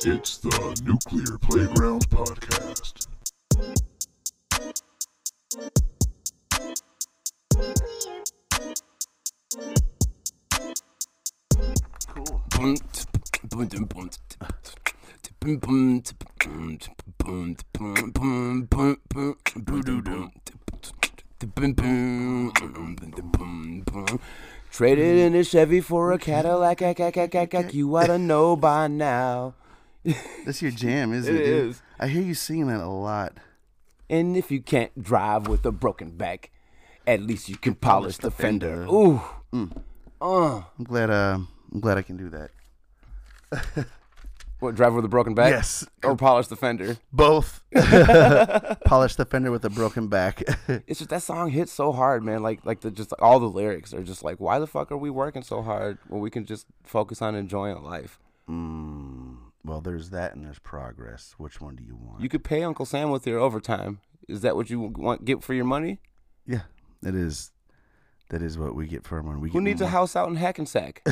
It's the Nuclear Playgrounds Podcast. Traded in a Chevy for a Cadillac, you oughta know by now. That's your jam, isn't it? It dude? is. I hear you singing that a lot. And if you can't drive with a broken back, at least you can polish the fender. Ooh. I'm glad I can do that. What, drive with a broken back? Yes. Or polish the fender? Both. Polish the fender with a broken back. It's just that song hits so hard, man. Like all the lyrics are just like, why the fuck are we working so hard when we can just focus on enjoying life? Well, there's that and there's progress. Which one do you want? You could pay Uncle Sam with your overtime. Is that what you get for your money? Yeah, it is. That is what we get for our money. Who needs a house out in Hackensack?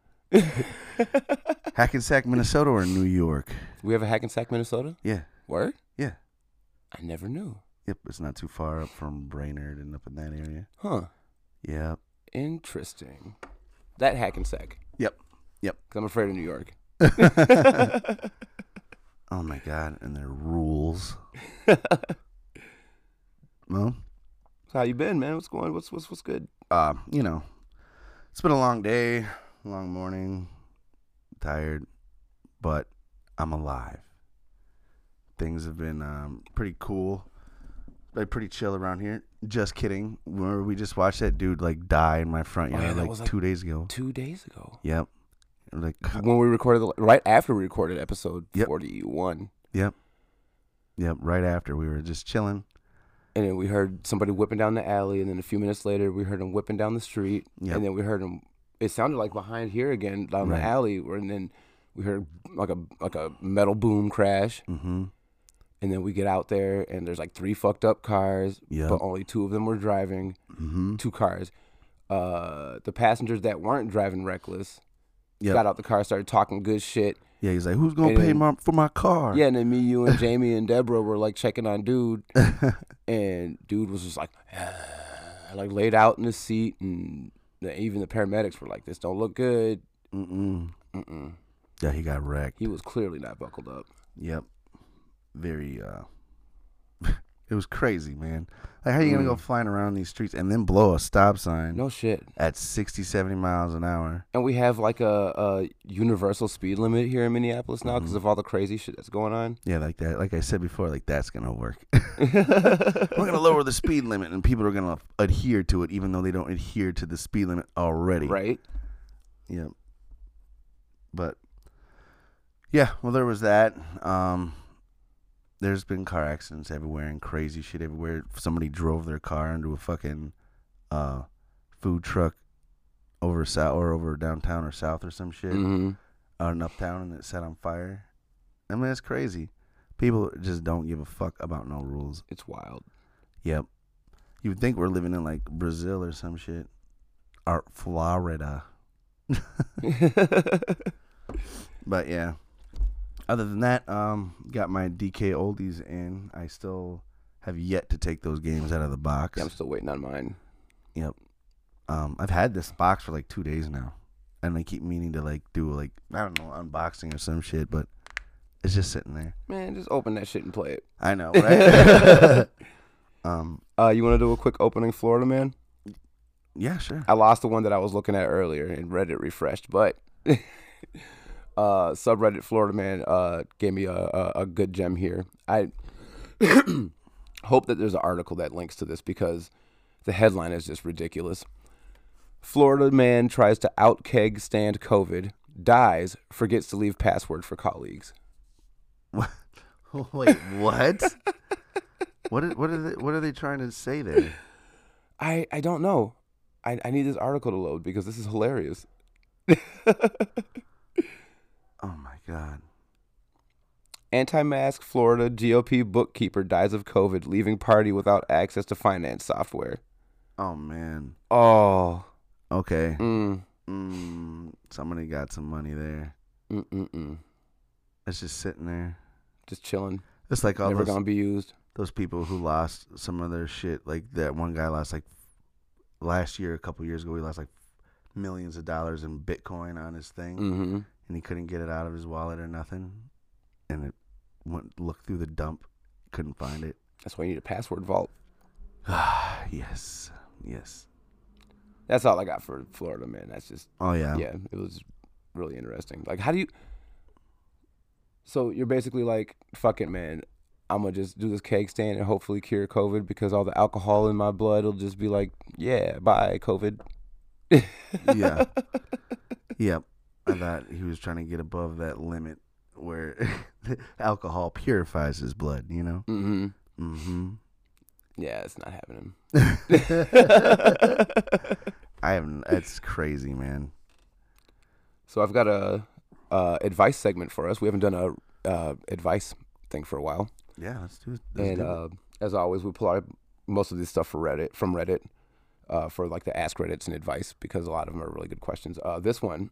Hackensack, Minnesota, or New York? We have a Hackensack, Minnesota? Yeah. Word? Yeah. I never knew. Yep, it's not too far up from Brainerd and up in that area. Huh. Yep. Interesting. That Hackensack. Yep. 'Cause I'm afraid of New York. Oh my God, and their rules. Well, So how you been, man? What's going? What's good? It's been a long day, long morning, tired, but I'm alive. Things have been pretty cool, like pretty chill around here. Just kidding. Remember we just watched that dude like die in my front yard that was, 2 days ago. 2 days ago. Yep. Like When we recorded, right after we recorded episode Yep. 41. Yep. Right after we were just chilling. And then we heard somebody whipping down the alley, and then a few minutes later, we heard him whipping down the street, Yep. and then we heard him. It sounded like behind here again down Right. the alley, and then we heard like a metal boom crash, Mm-hmm. and then we get out there, and there's like 3 fucked up cars, Yep. but only 2 of them were driving. Mm-hmm. 2 cars. The passengers that weren't driving reckless Yep. got out the car, started talking good shit. Yeah, he's like, who's gonna And pay then- for my car? Yeah, and then me, you, and Jamie and Deborah were like checking on dude, and dude was just like laid out in the seat, and even the paramedics were like, "This don't look good." Mm-mm. Yeah, he got wrecked. He was clearly not buckled up. Yep. Very, it was crazy, man. Like, how you going to go flying around these streets and then blow a stop sign No shit. at 60, 70 miles an hour? And we have like a universal speed limit here in Minneapolis now because of all the crazy shit that's going on. Yeah, like that. Like I said before, like that's going to work. We're going to lower the speed limit and people are going to adhere to it even though they don't adhere to the speed limit already. Right? Yep. But, yeah, well, there was that. There's been car accidents everywhere and crazy shit everywhere. Somebody drove their car into a fucking food truck over south or over downtown or south or some shit, Mm-hmm. out in uptown, and it set on fire. I mean, it's crazy. People just don't give a fuck about no rules. It's wild. Yep. You would think we're living in like Brazil or some shit, or Florida. But yeah. Other than that, got my DK oldies in. I still have yet to take those games out of the box. Yeah, I'm still waiting on mine. Yep. I've had this box for like 2 days now, and I keep meaning to like do like, I don't know, unboxing or some shit, but it's just sitting there. Man, just open that shit and play it. I know, right? You want to do a quick opening Florida, man? Yeah, sure. I lost the one that I was looking at earlier and Reddit refreshed, but subreddit Florida Man gave me a good gem here. I hope that there's an article that links to this because the headline is just ridiculous. Florida man tries to out keg stand COVID, dies, forgets to leave password for colleagues. Wait, what? What are they trying to say there? I don't know. I need this article to load because this is hilarious. Oh my God. Anti-mask Florida GOP bookkeeper dies of COVID, leaving party without access to finance software. Oh man. Oh. Okay. Somebody got some money there. It's just sitting there. just chilling. It's like all Never those gonna be used. people who lost some of their shit. Like that one guy lost like last year, a couple years ago, he lost like millions of dollars in Bitcoin on his thing, Mm-hmm. and he couldn't get it out of his wallet or nothing. And it went look through the dump, couldn't find it. That's why you need a password vault. Yes. That's all I got for Florida, man. That's just Oh yeah. yeah. It was really interesting. Like, how do you? So you're basically like, fuck it, man. I'm gonna just do this keg stand and hopefully cure COVID because all the alcohol in my blood will just be like, yeah, bye, COVID. Yeah. Yep. I thought he was trying to get above that limit where alcohol purifies his blood, you know? Mm-hmm. Mm-hmm. Yeah, it's not happening. I haven't. That's crazy, man. So I've got a advice segment for us. We haven't done a advice thing for a while. Yeah, let's do it. And as always, we pull out most of this stuff from Reddit, for like the Ask Reddits and advice because a lot of them are really good questions. This one,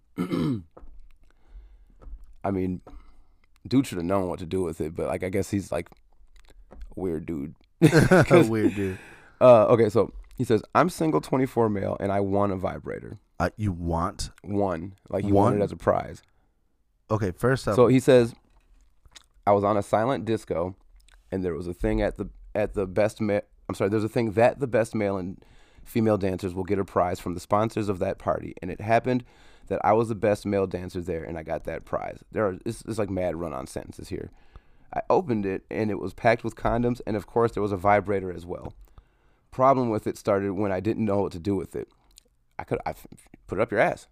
I mean, dude should have known what to do with it, but like I guess he's like a weird dude. Weird dude. Okay, so he says, I'm single, 24 male, and I won a vibrator. You want? Won, like he Won? won it as a prize. Okay, first up. So he says, I was on a silent disco, and there was a thing there's a thing that the best male and female dancers will get a prize from the sponsors of that party, and it happened that I was the best male dancer there, and I got that prize. It's like mad run-on sentences here. I opened it, and it was packed with condoms, and of course there was a vibrator as well. Problem with it started when I didn't know what to do with it. I put it up your ass.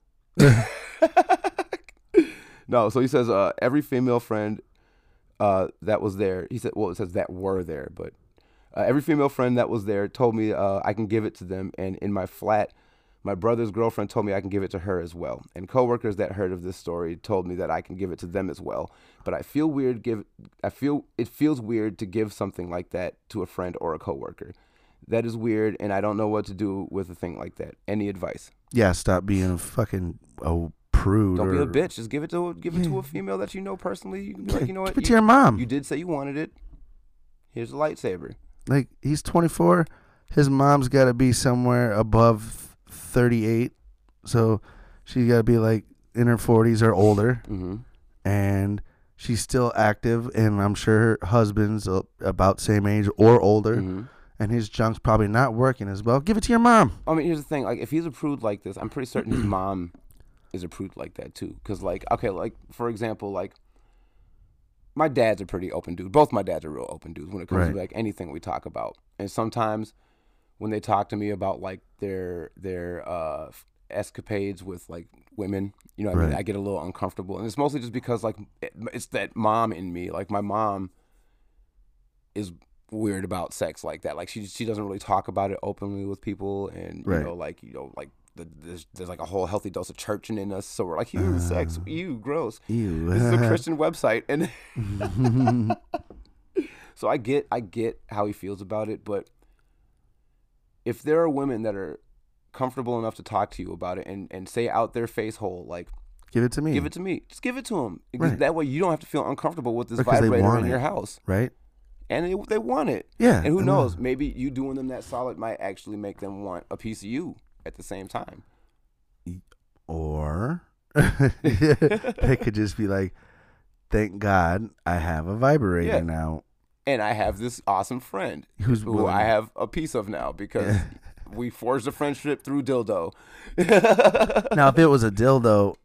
No, so he says every female friend that was there. He said, well, it says that were there, but every female friend that was there told me I can give it to them, and in my flat, my brother's girlfriend told me I can give it to her as well. And coworkers that heard of this story told me that I can give it to them as well. But it feels weird to give something like that to a friend or a coworker. That is weird, and I don't know what to do with a thing like that. Any advice? Yeah, stop being a fucking prude. Don't be a bitch. Just give it to a female that you know personally. You can be like, you know what? Give it to your mom. You did say you wanted it. Here's a lightsaber. Like, he's 24. His mom's got to be somewhere above 38. So she's got to be like in her 40s or older. Mm-hmm. And she's still active. And I'm sure her husband's about same age or older. Mm-hmm. And his junk's probably not working as well. Give it to your mom. I mean, here's the thing. Like, if he's a prude like this, I'm pretty certain his mom is a prude like that too. Because, like, okay, like, for example, like, my dad's a pretty open dude. Both my dads are real open dudes when it comes to like anything we talk about. And sometimes when they talk to me about like their escapades with like women, you know what I mean? I get a little uncomfortable. And it's mostly just because like it's that mom in me. Like my mom is weird about sex like that. Like she doesn't really talk about it openly with people, and you know like there's like a whole healthy dose of churching in us, so we're like, ew, sex, ew, gross. Ew. This is a Christian website, and so I get how he feels about it, but if there are women that are comfortable enough to talk to you about it and say out their face hole, like, give it to me. Give it to me. Just give it to them. That way you don't have to feel uncomfortable with this Because vibrator in your house. Right? And they want it. Yeah. And who knows? Maybe you doing them that solid might actually make them want a piece of you at the same time. Or they could just be like, thank God I have a vibrator now. And I have this awesome friend who I have a piece of now because we forged a friendship through dildo. Now, if it was a dildo,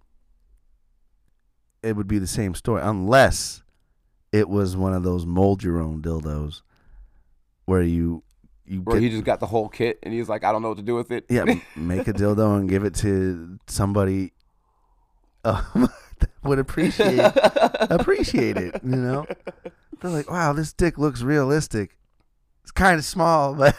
it would be the same story, unless it was one of those mold your own dildos where he just got the whole kit and he's like, I don't know what to do with it. Yeah, make a dildo and give it to somebody that would appreciate it, you know? They're like, wow, this dick looks realistic. It's kind of small, but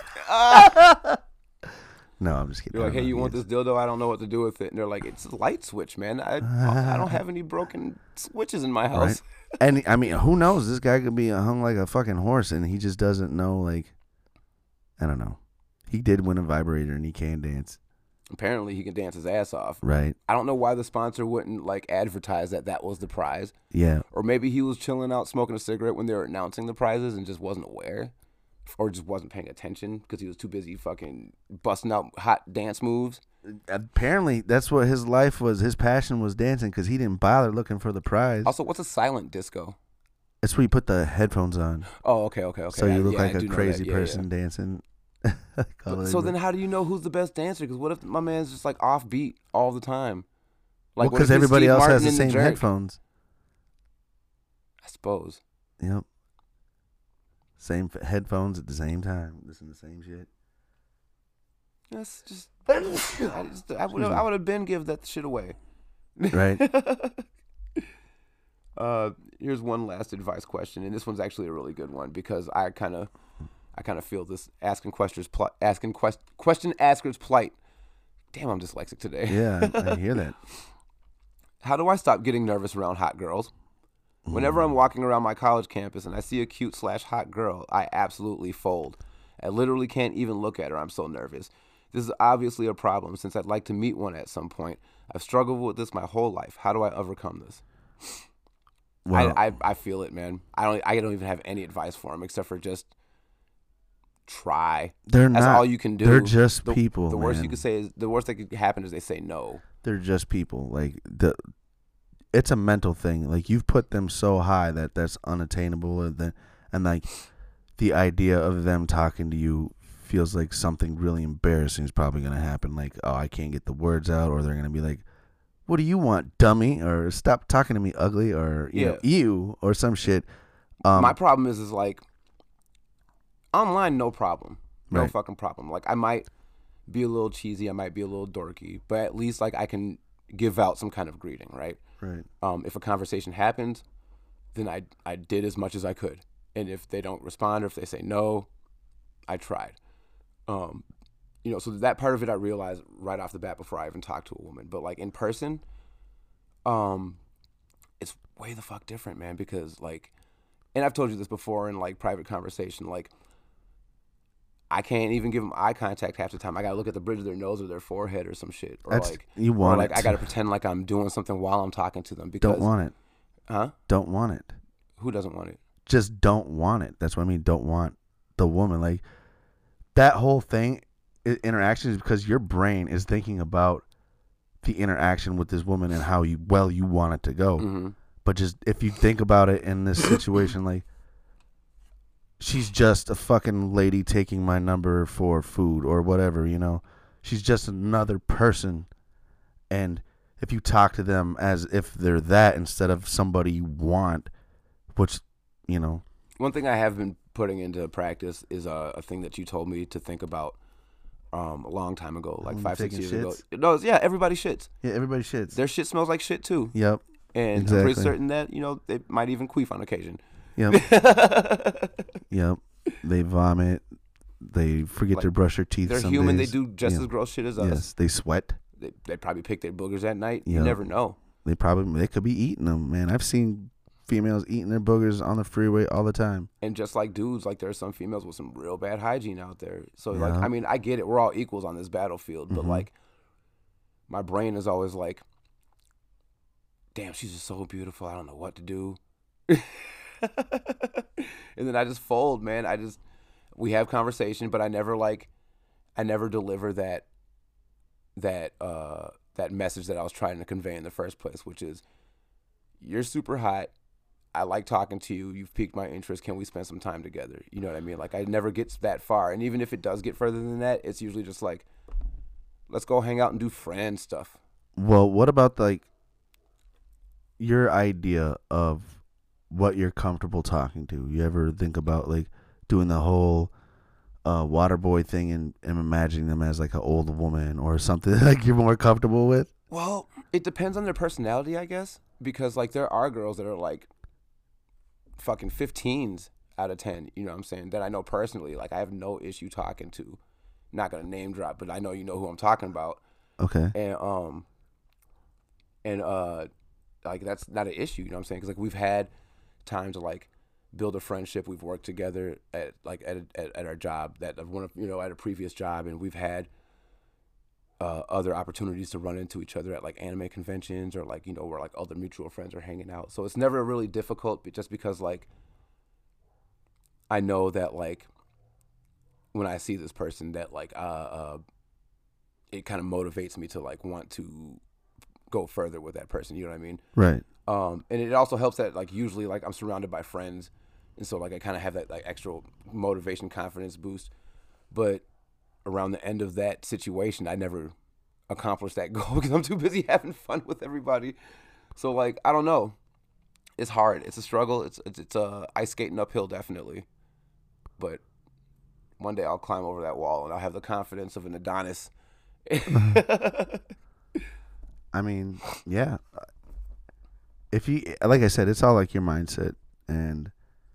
no, I'm just kidding. You're like, hey, you want this dildo? I don't know what to do with it. And they're like, it's a light switch, man. I don't have any broken switches in my house. Right. And I mean, who knows? This guy could be hung like a fucking horse, and he just doesn't know. Like, I don't know. He did win a vibrator, and he can dance. Apparently, he can dance his ass off. Right. I don't know why the sponsor wouldn't like advertise that was the prize. Yeah. Or maybe he was chilling out smoking a cigarette when they were announcing the prizes and just wasn't aware. Or just wasn't paying attention because he was too busy fucking busting out hot dance moves. Apparently, that's what his life was. His passion was dancing because he didn't bother looking for the prize. Also, what's a silent disco? It's where you put the headphones on. Oh, okay. So you look like I a do know crazy that. Yeah, person dancing. So then how do you know who's the best dancer? Because what if my man's just like offbeat all the time? Like, because what if it's everybody Steve else Martin has the in same Jerk? headphones. I suppose. Yep. Same headphones at the same time. Listen to the same shit. That's just. I would have been give that shit away. Right. Here's one last advice question, and this one's actually a really good one because I kind of feel this question asker's plight. Damn, I'm dyslexic today. Yeah, I hear that. How do I stop getting nervous around hot girls? Whenever I'm walking around my college campus and I see a cute/hot girl, I absolutely fold. I literally can't even look at her. I'm so nervous. This is obviously a problem since I'd like to meet one at some point. I've struggled with this my whole life. How do I overcome this? Well, I feel it, man. I don't even have any advice for him except for just try. That's all you can do. They're just the, people. The worst man. you could say is the worst that could happen is they say no. They're just people. Like it's a mental thing. Like you've put them so high that that's unattainable, and like the idea of them talking to you feels like something really embarrassing is probably going to happen. Like, oh, I can't get the words out, or they're going to be like, what do you want, dummy? Or stop talking to me, ugly, or you know, ew, or some shit. My problem is like online, no problem, no Right. fucking problem. Like I might be a little cheesy, I might be a little dorky, but at least like I can give out some kind of greeting, right? Right. If a conversation happens, then I did as much as I could, and if they don't respond or if they say no, I tried. You know, so that part of it I realized right off the bat before I even talked to a woman. But like in person, it's way the fuck different, man. Because like, and I've told you this before in like private conversation, like I can't even give them eye contact half the time. I gotta look at the bridge of their nose or their forehead or some shit. Or You want it. I gotta pretend like I'm doing something while I'm talking to them. Because Don't want it. Huh? Don't want it. Who doesn't want it? Just don't want it. That's what I mean. Don't want the woman. Like that whole thing, interaction is because your brain is thinking about the interaction with this woman and how you want it to go. Mm-hmm. But just if you think about it in this situation, like she's just a fucking lady taking my number for food or whatever, you know. She's just another person, and if you talk to them as if they're that instead of somebody you want, which, you know. One thing I have been putting into practice is a thing that you told me to think about a long time ago, like 5-6 years ago. No, yeah, everybody shits. Yeah, everybody shits. Their shit smells like shit too. Yep. And exactly. I'm pretty certain that, you know, they might even queef on occasion. Yep. Yep. They vomit. They forget Like, to brush their teeth. They're some human. days. They do just as gross shit as us. Yes, they sweat. They probably pick their boogers at night. Yep. You never know. They could be eating them, man. I've seen females eating their boogers on the freeway all the time. And just like dudes, like there are some females with some real bad hygiene out there. So Yeah. like, I mean, I get it. We're all equals on this battlefield, but like, my brain is always like, damn, she's just so beautiful. I don't know what to do. And then I just fold, man. We have conversation, but I never deliver that message that I was trying to convey in the first place, which is, you're super hot. I like talking to you. You've piqued my interest. Can we spend some time together? You know what I mean? Like, I never get that far. And even if it does get further than that, it's usually just like, let's go hang out and do friend stuff. Well, what about like your idea of what you're comfortable talking to? You ever think about like doing the whole water boy thing and imagining them as like an old woman or something like you're more comfortable with? Well, it depends on their personality, I guess. Because like there are girls that are like fucking 15s out of 10, you know what I'm saying, that I know personally. Like, I have no issue talking to. Not gonna name drop, but I know you know who I'm talking about. Okay. And like that's not an issue, you know what I'm saying? Because like we've had time to like build a friendship. We've worked together at our job, that one of, you know, at a previous job, and we've had other opportunities to run into each other at like anime conventions or like, you know, where like other mutual friends are hanging out. So it's never really difficult, but just because like I know that like when I see this person that like it kind of motivates me to like want to go further with that person. You know what I mean? Right. And it also helps that like usually like I'm surrounded by friends, and so like I kind of have that like extra motivation, confidence boost. But around the end of that situation, I never accomplished that goal because I'm too busy having fun with everybody. So like I don't know, it's hard. It's a struggle. It's ice skating uphill definitely, but one day I'll climb over that wall and I'll have the confidence of an Adonis. I mean, yeah. If you, like I said, it's all like your mindset, and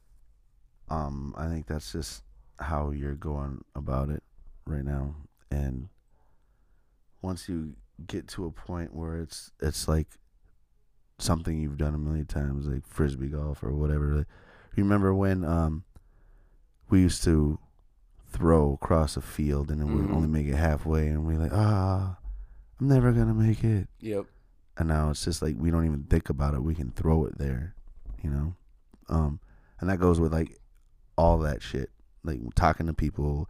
I think that's just how you're going about it right now. And once you get to a point where it's like something you've done a million times, like frisbee golf or whatever. Like, remember when we used to throw across a field and then we'd only make it halfway, and we're like, I'm never gonna make it. Yep. And now it's just like we don't even think about it. We can throw it there, you know? And that goes with like all that shit. Like talking to people.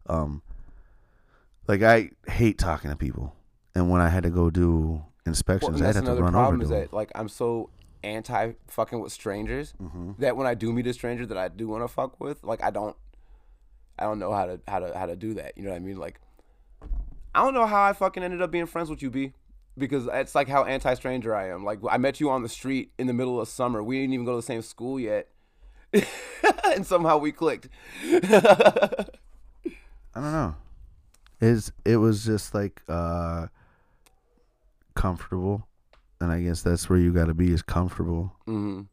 Like I hate talking to people. And when I had to go do inspections, I had to run over to them. Another problem is that like I'm so anti fucking with strangers that when I do meet a stranger that I do want to fuck with, like I don't know how to do that. You know what I mean? Like I don't know how I fucking ended up being friends with you, B. Because it's like how anti-stranger I am. Like I met you on the street in the middle of summer. We didn't even go to the same school yet, and somehow we clicked. I don't know. It was just like comfortable, and I guess that's where you got to be, is comfortable. And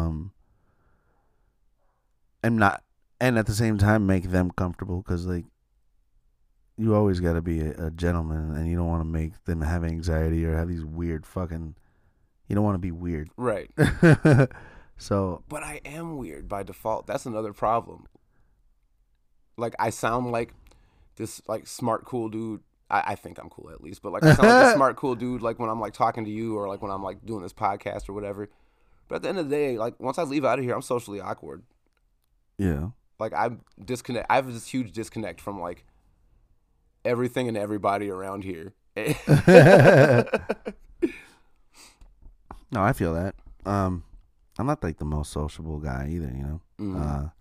at the same time make them comfortable, because like you always got to be a gentleman, and you don't want to make them have anxiety or have these weird fucking. You don't want to be weird, Right. So. But I am weird by default. That's another problem. Like I sound like this like smart cool dude. I think I'm cool at least, but like I sound like a smart cool dude like when I'm like talking to you or like when I'm like doing this podcast or whatever. But at the end of the day, like once I leave out of here, I'm socially awkward. Yeah. Like I have this huge disconnect from like everything and everybody around here. No, I feel that. I'm not like the most sociable guy either, you know.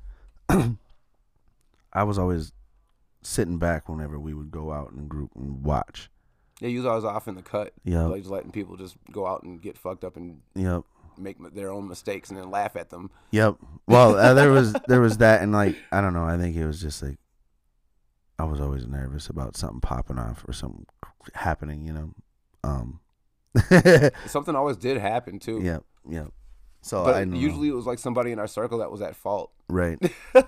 I was always sitting back whenever we would go out in a group and watch. Yeah, you was always off in the cut. Yeah. Like just letting people just go out and get fucked up and Yep. make their own mistakes and then laugh at them. Yep. Well, there was that, and like I don't know. I think it was just like I was always nervous about something popping off or something happening, you know. Something always did happen too. Yep. Yep. So But I know. usually it was like somebody in our circle that was at fault. Right.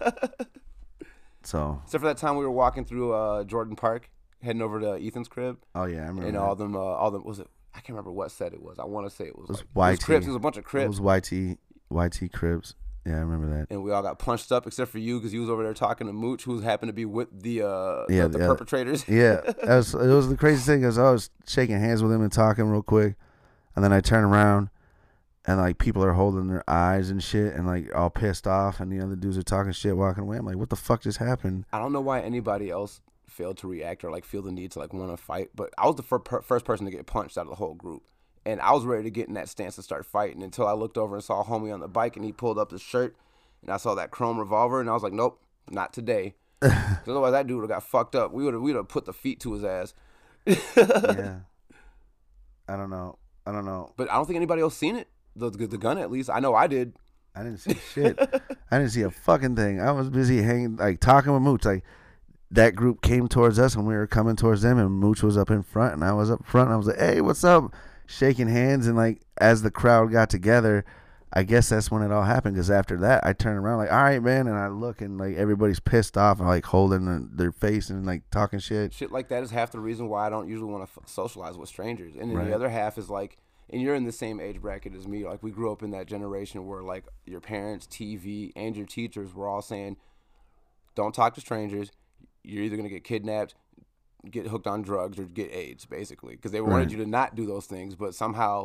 So. Except for that time we were walking through Jordan Park, heading over to Ethan's crib, Oh yeah, I remember. and that. all them was it? I can't remember what set it was. I want to say it was was like, YT. Crips. It was a bunch of It Crips. was YT Cribs. Yeah, I remember that. And we all got punched up except for you because you was over there talking to Mooch, who happened to be with the perpetrators. Yeah, it was the craziest thing, because I was shaking hands with him and talking real quick, and then I turn around, and like people are holding their eyes and shit, and like all pissed off, and the other dudes are talking shit, walking away. I'm like, what the fuck just happened? I don't know why anybody else failed to react or like feel the need to like want to fight, but I was the first person to get punched out of the whole group. And I was ready to get in that stance and start fighting until I looked over and saw a homie on the bike, and he pulled up his shirt, and I saw that chrome revolver, and I was like, nope, not today. 'Cause otherwise that dude would have got fucked up. We would have put the feet to his ass. Yeah. I don't know. But I don't think anybody else seen it. The gun, at least. I know I did. I didn't see shit. I didn't see a fucking thing. I was busy hanging, like talking with Mooch. Like that group came towards us, and we were coming towards them, and Mooch was up in front, and I was up front, and I was like, hey, what's up? Shaking hands, and like as the crowd got together, I guess that's when it all happened, because after that I turned around like, all right, man, and I look, and like everybody's pissed off and like holding their face and like talking shit. Shit like that is half the reason why I don't usually want to socialize with strangers. And then Right. the other half is like, and you're in the same age bracket as me. Like we grew up in that generation where like your parents, TV, and your teachers were all saying, don't talk to strangers. You're either going to get kidnapped, get hooked on drugs or get AIDS, basically, because they wanted Right. you to not do those things, but somehow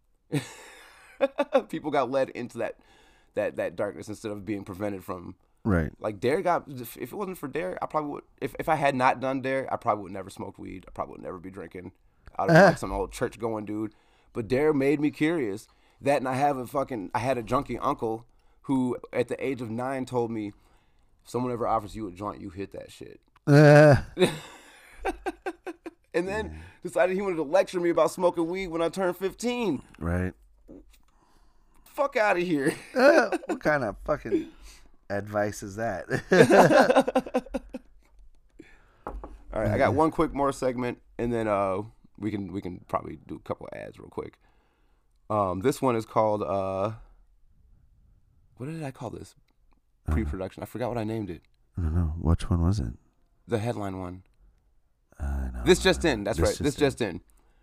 people got led into that darkness instead of being prevented from. Right. Like Dare got, if it wasn't for Dare, I probably would. If I had not done Dare, I probably would never smoke weed. I probably would never be drinking. I'd be like some old church going dude. But Dare made me curious. That, and I had a junkie uncle who at the age of 9 told me, if someone ever offers you a joint, you hit that shit. And then decided he wanted to lecture me about smoking weed when I turned 15. Right. Fuck out of here. What kind of fucking advice is that? All right, I got one quick more segment, and then we can probably do a couple of ads real quick. This one is called what did I call this? Pre-production. I forgot what I named it. I don't know. Which one was it? The headline one. No, This just in. That's This right. This just in.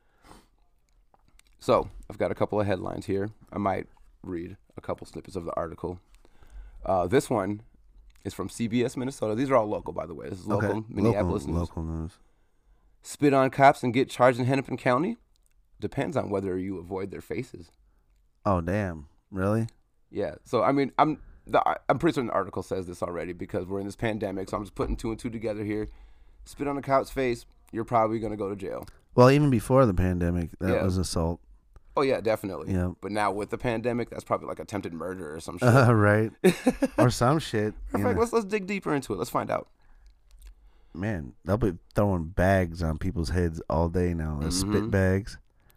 So I've got a couple of headlines here. I might read a couple snippets of the article. This one is from CBS Minnesota. These are all local, by the way. This is local Okay. Minneapolis news. Local news. Spit on cops and get charged in Hennepin County? Depends on whether you avoid their faces. Oh damn! Really? Yeah. So I mean, I'm pretty certain the article says this already because we're in this pandemic. So I'm just putting 2 and 2 together here. Spit on a cop's face, you're probably gonna go to jail. Well, even before the pandemic, that Yeah. was assault. Oh yeah, definitely. Yeah. But now with the pandemic, that's probably like attempted murder or some shit. Right. Or some shit. In you fact, know. let's dig deeper into it. Let's find out. Man, they'll be throwing bags on people's heads all day now. The spit bags.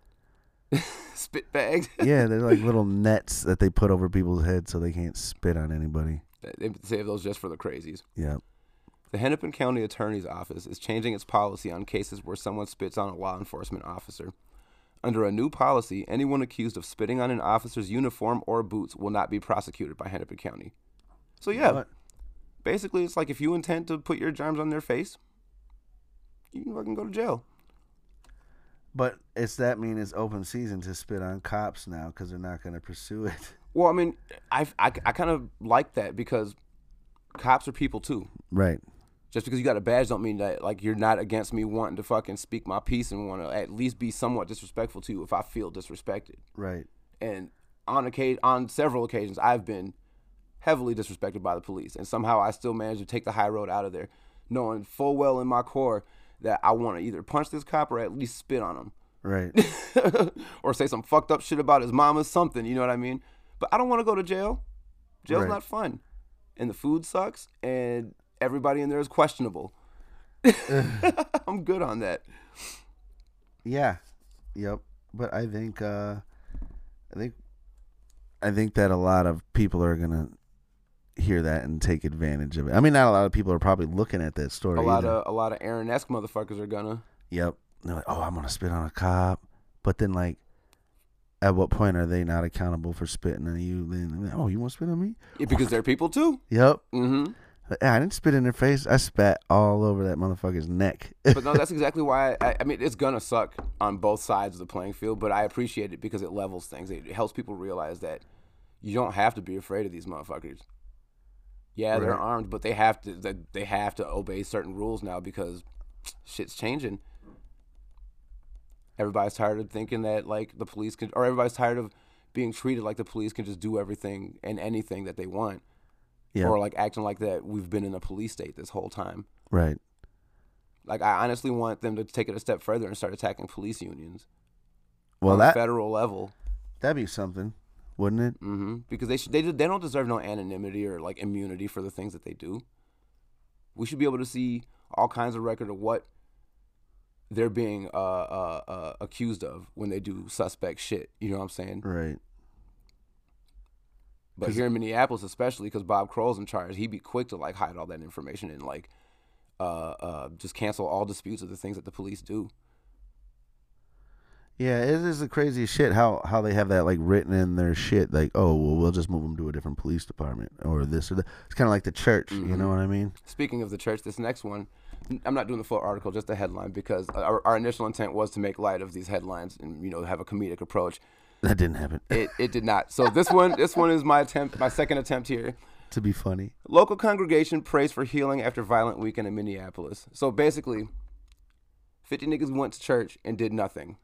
Spit bags. Yeah, they're like little nets that they put over people's heads so they can't spit on anybody. They save those just for the crazies. Yeah. The Hennepin County Attorney's Office is changing its policy on cases where someone spits on a law enforcement officer. Under a new policy, anyone accused of spitting on an officer's uniform or boots will not be prosecuted by Hennepin County. So yeah, What? basically it's like if you intend to put your germs on their face, you can fucking go to jail. But that mean it's open season to spit on cops now because they're not going to pursue it. Well, I mean, I kind of like that because cops are people too. Right. Just because you got a badge don't mean that like you're not against me wanting to fucking speak my piece and want to at least be somewhat disrespectful to you if I feel disrespected. Right. And on several occasions, I've been heavily disrespected by the police, and somehow I still managed to take the high road out of there, knowing full well in my core that I want to either punch this cop or at least spit on him. Right. Or say some fucked up shit about his mom or something, you know what I mean? But I don't want to go to jail. Jail's Right. not fun. And the food sucks, and everybody in there is questionable. I'm good on that. Yeah. Yep. But I think that a lot of people are gonna hear that and take advantage of it. I mean, not a lot of people are probably looking at that story. A lot either. of Aaron-esque motherfuckers are gonna. Yep. They're like, oh, I'm gonna spit on a cop, but then like, at what point are they not accountable for spitting on you? Then, oh, you want to spit on me? Yeah, because they're people too. Yep. Mm-hmm. I didn't spit in their face. I spat all over that motherfucker's neck. But no, that's exactly why. I mean, it's gonna suck on both sides of the playing field, but I appreciate it because it levels things. It helps people realize that you don't have to be afraid of these motherfuckers. Yeah, they're Right. armed, but they have to obey certain rules now because shit's changing. Everybody's tired of thinking that like the police can, or everybody's tired of being treated like the police can just do everything and anything that they want, Yeah. or like acting like that we've been in a police state this whole time. Right. Like I honestly want them to take it a step further and start attacking police unions. Well, on that a federal level. that'd be something, wouldn't it? Mm-hmm. Because they don't deserve no anonymity or like immunity for the things that they do. We should be able to see all kinds of record of what they're being accused of when they do suspect shit. You know what I'm saying? Right. But here in Minneapolis, especially because Bob Kroll's in charge, he'd be quick to like hide all that information and like just cancel all disputes of the things that the police do. Yeah, it is the craziest shit how they have that like written in their shit, like, oh, well, we'll just move them to a different police department or this or that. It's kind of like the church, you know what I mean? Speaking of the church, this next one, I'm not doing the full article, just the headline, because our initial intent was to make light of these headlines and have a comedic approach. That didn't happen. It did not. So this one is my second attempt here. To be funny. Local congregation prays for healing after violent weekend in Minneapolis. So basically, 50 niggas went to church and did nothing.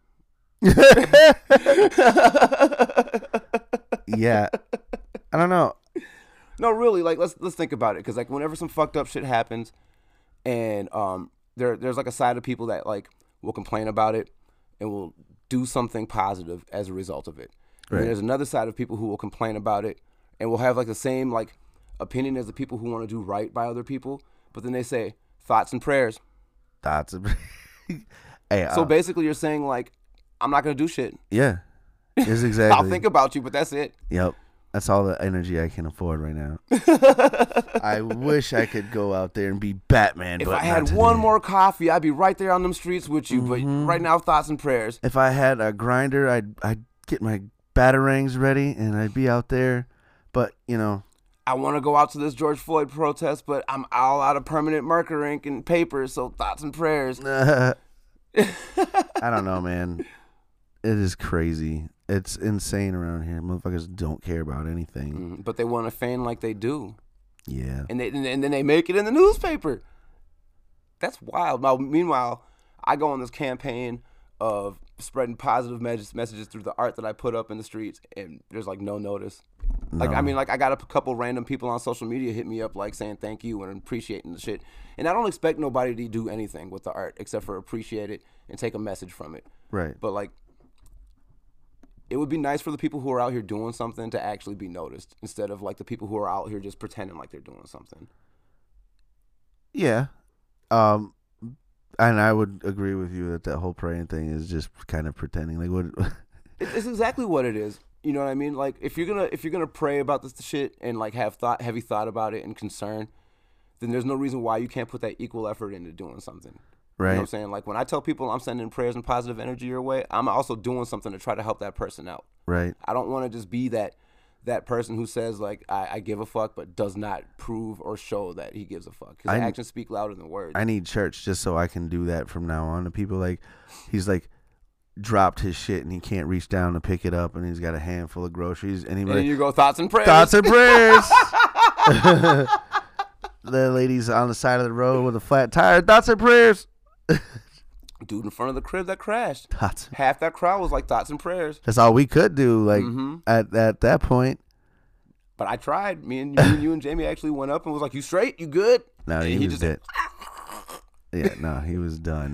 Yeah. I don't know. No, really, like let's think about it, because like whenever some fucked up shit happens, and there's like a side of people that like will complain about it and will do something positive as a result of it. Right. And there's another side of people who will complain about it and will have like the same like opinion as the people who want to do right by other people, but then they say thoughts and prayers. Thoughts. Hey, So basically, you're saying like, I'm not gonna do shit. yeah, it's exactly. I'll think about you, but that's it. Yep. That's all the energy I can afford right now. I wish I could go out there and be Batman. If but I had not one today. more coffee, I'd be right there on them streets with you. But right now, thoughts and prayers. If I had a grinder, I'd get my batarangs ready and I'd be out there. But you know, I want to go out to this George Floyd protest, but I'm all out of permanent marker ink and paper. So thoughts and prayers. I don't know, man. It is crazy. It's insane around here. Motherfuckers don't care about anything. But they want to feign like they do, Yeah. and then they make it in the newspaper. That's wild. Now, meanwhile, I go on this campaign of spreading positive messages through the art that I put up in the streets, and there's like no notice. Like, No. I mean, like I got a couple random people on social media hit me up like saying thank you and appreciating the shit. And I don't expect nobody to do anything with the art except for appreciate it and take a message from it. Right. But like, it would be nice for the people who are out here doing something to actually be noticed instead of like the people who are out here just pretending like they're doing something. Yeah. And I would agree with you that whole praying thing is just kind of pretending. Like what? It's exactly what it is. You know what I mean? Like if you're gonna pray about this shit and like have heavy thought about it and concern, then there's no reason why you can't put that equal effort into doing something. Right. You know what I'm saying? Like when I tell people I'm sending prayers and positive energy your way, I'm also doing something to try to help that person out. Right. I don't want to just be that person who says like I give a fuck but does not prove or show that he gives a fuck. Because actions speak louder than words. I need church just so I can do that from now on to people. Like he's like dropped his shit and he can't reach down to pick it up and he's got a handful of groceries and then you go thoughts and prayers. thoughts and prayers. The lady's on the side of the road with a flat tire. Thoughts and prayers. Dude in front of the crib that crashed. Thoughts. Half that crowd was like thoughts and prayers. That's all we could do. Like at that point. But I tried. Me and you and Jamie actually went up and was like, "You straight? You good?" No, and he was dead. Yeah, no, he was done.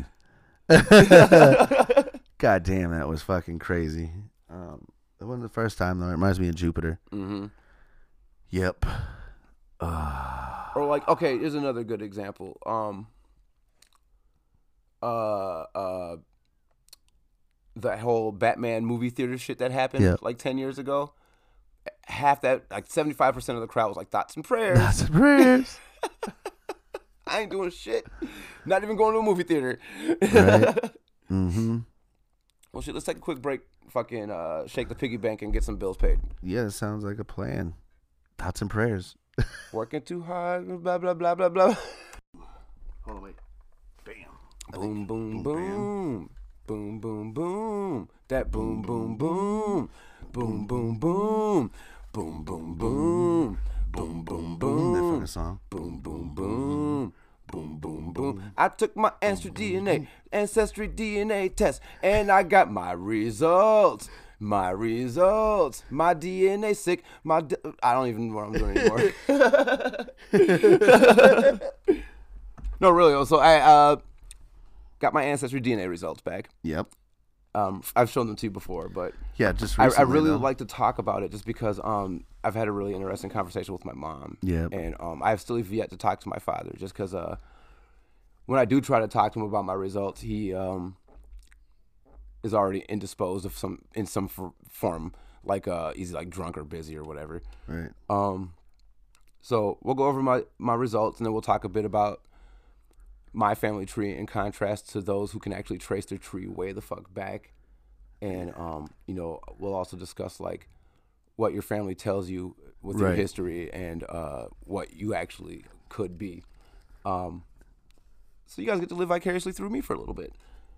God damn, that was fucking crazy. It wasn't the first time though. It reminds me of Jupiter. Yep. Or like, okay, here's another good example. That whole Batman movie theater shit that happened like 10 years ago. Half that, like 75% of the crowd was like thoughts and prayers. Thoughts and prayers. I ain't doing shit. Not even going to a movie theater. Right. Mm-hmm. Well, shit, let's take a quick break. Fucking shake the piggy bank and get some bills paid. Yeah, it sounds like a plan. Thoughts and prayers. Working too hard, blah, blah, blah, blah, blah. Hold on, wait. Bam. Boom, boom, boom. Boom, boom, boom. That boom, boom, boom. Boom, boom, boom. Boom, boom, boom. Boom, boom, boom. That fucking song. Boom, boom, boom. Boom, boom, boom. I took my ancestry DNA test, and I got my results. My results. My DNA sick. I don't even know what I'm doing anymore. No, really. So I got my ancestry DNA results back. Yep. I've shown them to you before, but Yeah, just I recently, really though. would like to talk about it just because I've had a really interesting conversation with my mom. Yeah. And I've still yet to talk to my father just because when I do try to talk to him about my results, he is already indisposed in some form, like he's like drunk or busy or whatever. Right. So we'll go over my results and then we'll talk a bit about my family tree in contrast to those who can actually trace their tree way the fuck back. And, we'll also discuss like what your family tells you with your Right. history and what you actually could be. So you guys get to live vicariously through me for a little bit.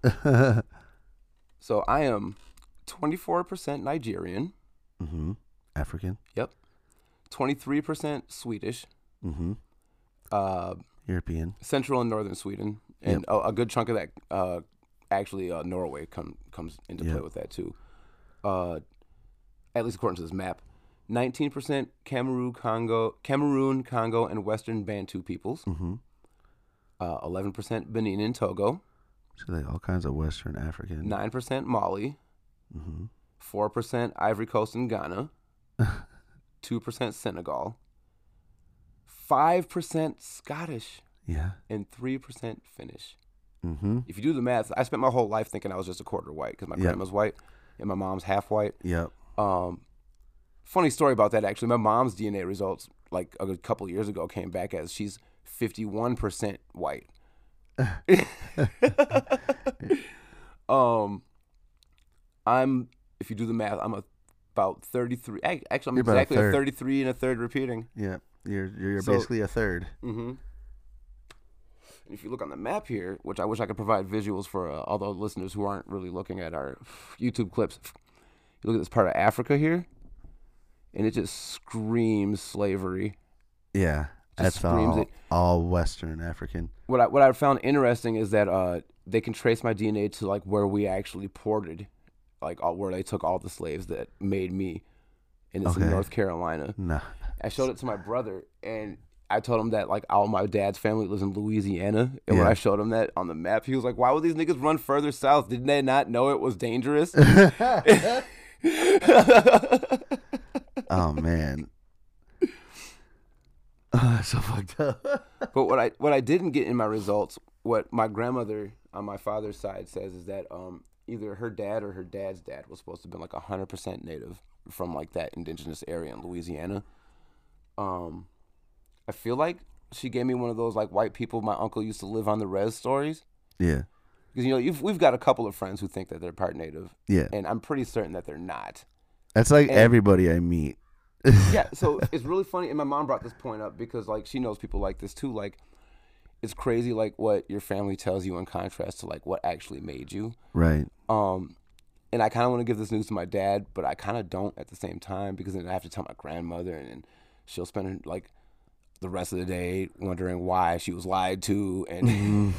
So I am 24% Nigerian. Mm-hmm. African. Yep. 23% Swedish. Mm-hmm. European. Central and northern Sweden. And a good chunk of that actually Norway comes into play with that too. At least according to this map. 19% Cameroon, Congo, and Western Bantu peoples. 11% Benin and Togo. So like all kinds of Western African. 9% Mali. 4% Ivory Coast and Ghana. 2% Senegal. 5% Scottish. Yeah. And 3% Finnish. If you do the math, I spent my whole life thinking I was just a quarter white because my grandma's white and my mom's half white. Yep. Funny story about that, actually. My mom's DNA results, like a couple of years ago, came back as she's 51% white. If you do the math, I'm about 33. Actually, I'm You're exactly about a a 33 and a third repeating. Yeah. You're So- basically a third. And if you look on the map here, which I wish I could provide visuals for all the listeners who aren't really looking at our YouTube clips, you look at this part of Africa here, and it just screams slavery. Yeah. Just That's screams it. all Western African. What I found interesting is that they can trace my DNA to like where we actually ported, like where they took all the slaves that made me, and it's in Okay. North Carolina. No. I showed it to my brother, and I told him that like all my dad's family lives in Louisiana, and when Yeah. I showed him that on the map, he was like, "Why would these niggas run further south? Didn't they not know it was dangerous?" Oh man. Oh, so fucked up. But what I didn't get in my results, what my grandmother on my father's side says is that either her dad or her dad's dad was supposed to have been like 100% native from like that indigenous area in Louisiana. I feel like she gave me one of those like white people my uncle used to live on the res stories. Yeah. Because we've got a couple of friends who think that they're part native, Yeah. and I'm pretty certain that they're not. That's like And- everybody I meet. Yeah, so it's really funny, and my mom brought this point up because like she knows people like this too. Like, it's crazy like what your family tells you in contrast to like what actually made you. Right. And I kind of want to give this news to my dad, but I kind of don't at the same time because then I have to tell my grandmother, and then she'll spend like the rest of the day wondering why she was lied to, and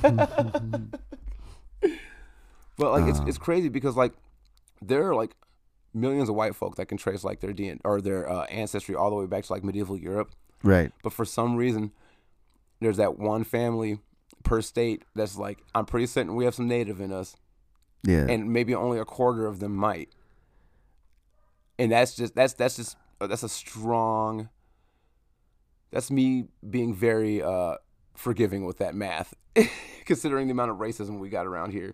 but like it's crazy because like there are like millions of white folk that can trace like their DNA or their ancestry all the way back to like medieval Europe. Right. But for some reason, there's that one family per state that's like, I'm pretty certain we have some native in us, Yeah. and maybe only a quarter of them might. And that's a strong. That's me being very forgiving with that math, considering the amount of racism we got around here.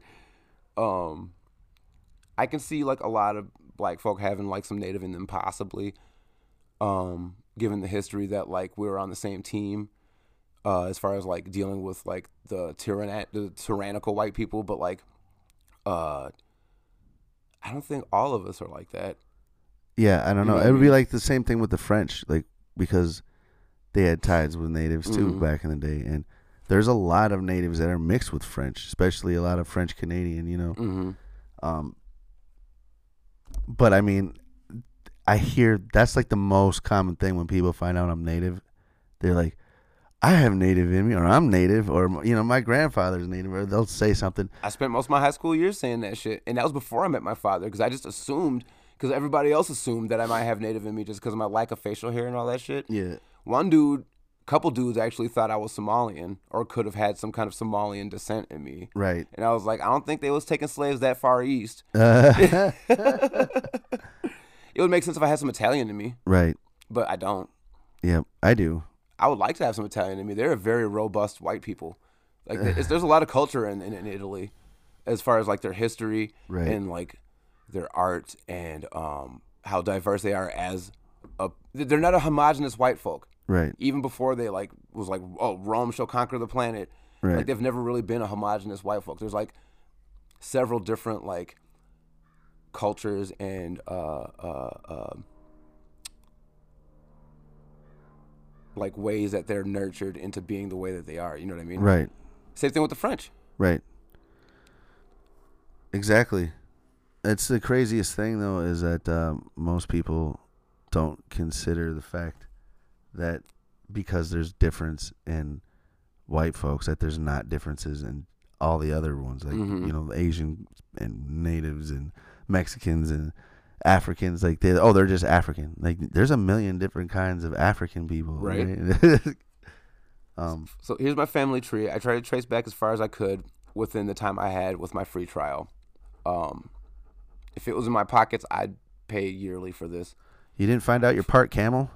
I can see like a lot of black folk having like some native in them possibly, given the history that like we were on the same team, as far as like dealing with like the tyrannical white people, but like I don't think all of us are like that. Yeah, I don't You know. know what It I would be mean? like the same thing with the French, like because they had ties with natives too Mhm. back in the day, and there's a lot of natives that are mixed with French, especially a lot of French Canadian. You know, Mm-hmm. but I mean, I hear that's like the most common thing when people find out I'm native. They're like, I have native in me, or I'm native, or my grandfather's native, or they'll say something. I spent most of my high school years saying that shit, and that was before I met my father, because I just assumed, because everybody else assumed that I might have native in me just because of my lack of facial hair and all that shit. Yeah. Couple dudes actually thought I was Somalian or could have had some kind of Somalian descent in me. Right. And I was like, I don't think they was taking slaves that far east. Right. It would make sense if I had some Italian in me, but I don't. Yeah, I do. I would like to have some Italian in me. They're very robust white people. Like there's a lot of culture in Italy, as far as like their history Right. and like their art and how diverse they are as a. They're not a homogenous white folk. Right. Even before they like was like, oh, Rome shall conquer the planet. Right. Like they've never really been a homogenous white folk. There's like several different like cultures and like ways that they're nurtured into being the way that they are. You know what I mean? Right. Same thing with the French. Right. Exactly. It's the craziest thing, though, is that most people don't consider the fact that because there's difference in white folks, that there's not differences in all the other ones, like the Asian and natives and Mexicans and Africans. Like they're just African. Like there's a million different kinds of African people, Right. So here's my family tree. I tried to trace back as far as I could within the time I had with my free trial. If it was in my pockets, I'd pay yearly for this. You didn't find out you're part camel?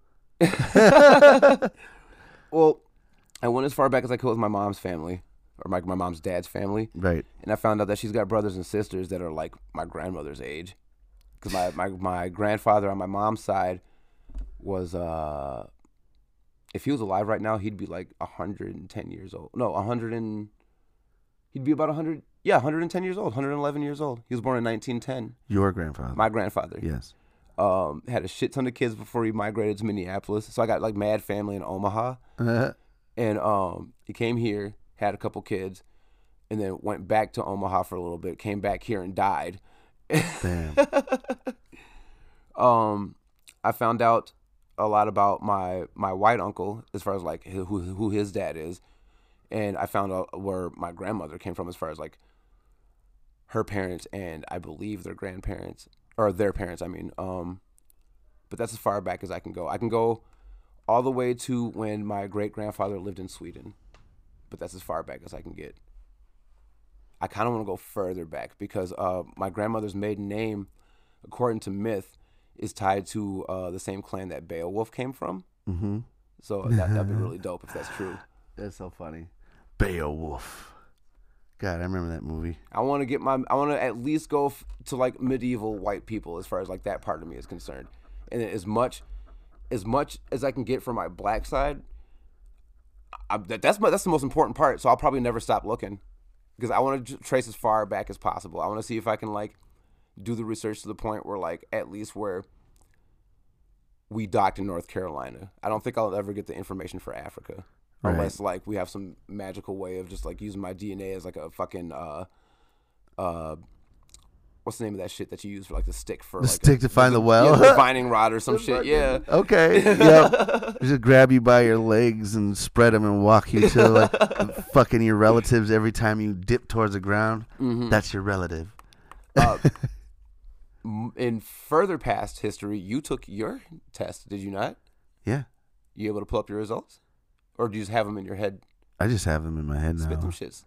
Well, I went as far back as I could with my mom's family, or my mom's dad's family. Right. And I found out that she's got brothers and sisters that are like my grandmother's age. Because my grandfather on my mom's side was, if he was alive right now, he'd be like 110 years old. No, he'd be about 100, 110 years old, 111 years old. He was born in 1910. Your grandfather. My grandfather. Yes. Had a shit ton of kids before he migrated to Minneapolis. So I got like mad family in Omaha. And he came here, had a couple kids, and then went back to Omaha for a little bit, came back here and died. Damn. I found out a lot about my white uncle as far as like who his dad is. And I found out where my grandmother came from as far as like her parents and I believe their grandparents. Or their parents, I mean. But that's as far back as I can go. I can go all the way to when my great-grandfather lived in Sweden. But that's as far back as I can get. I kind of want to go further back because my grandmother's maiden name, according to myth, is tied to the same clan that Beowulf came from. Mm-hmm. So that'd be really dope if that's true. That's so funny. Beowulf. God, I remember that movie. I want to at least go to like medieval white people as far as like that part of me is concerned, and then as much as I can get from my black side. That's the most important part. So I'll probably never stop looking because I want to trace as far back as possible. I want to see if I can like do the research to the point where like at least where we docked in North Carolina. I don't think I'll ever get the information for Africa. Right. Unless like we have some magical way of just like using my DNA as like a fucking what's the name of that shit that you use for like the stick for The like stick to find the well? the divining rod or some shit. Yeah. Okay. Yep. Just grab you by your legs and spread them and walk you to like fucking your relatives every time you dip towards the ground. Mm-hmm. That's your relative. In further past history, you took your test, did you not? Yeah. You able to pull up your results? Or do you just have them in your head? I just have them in my head now. Spit them shits.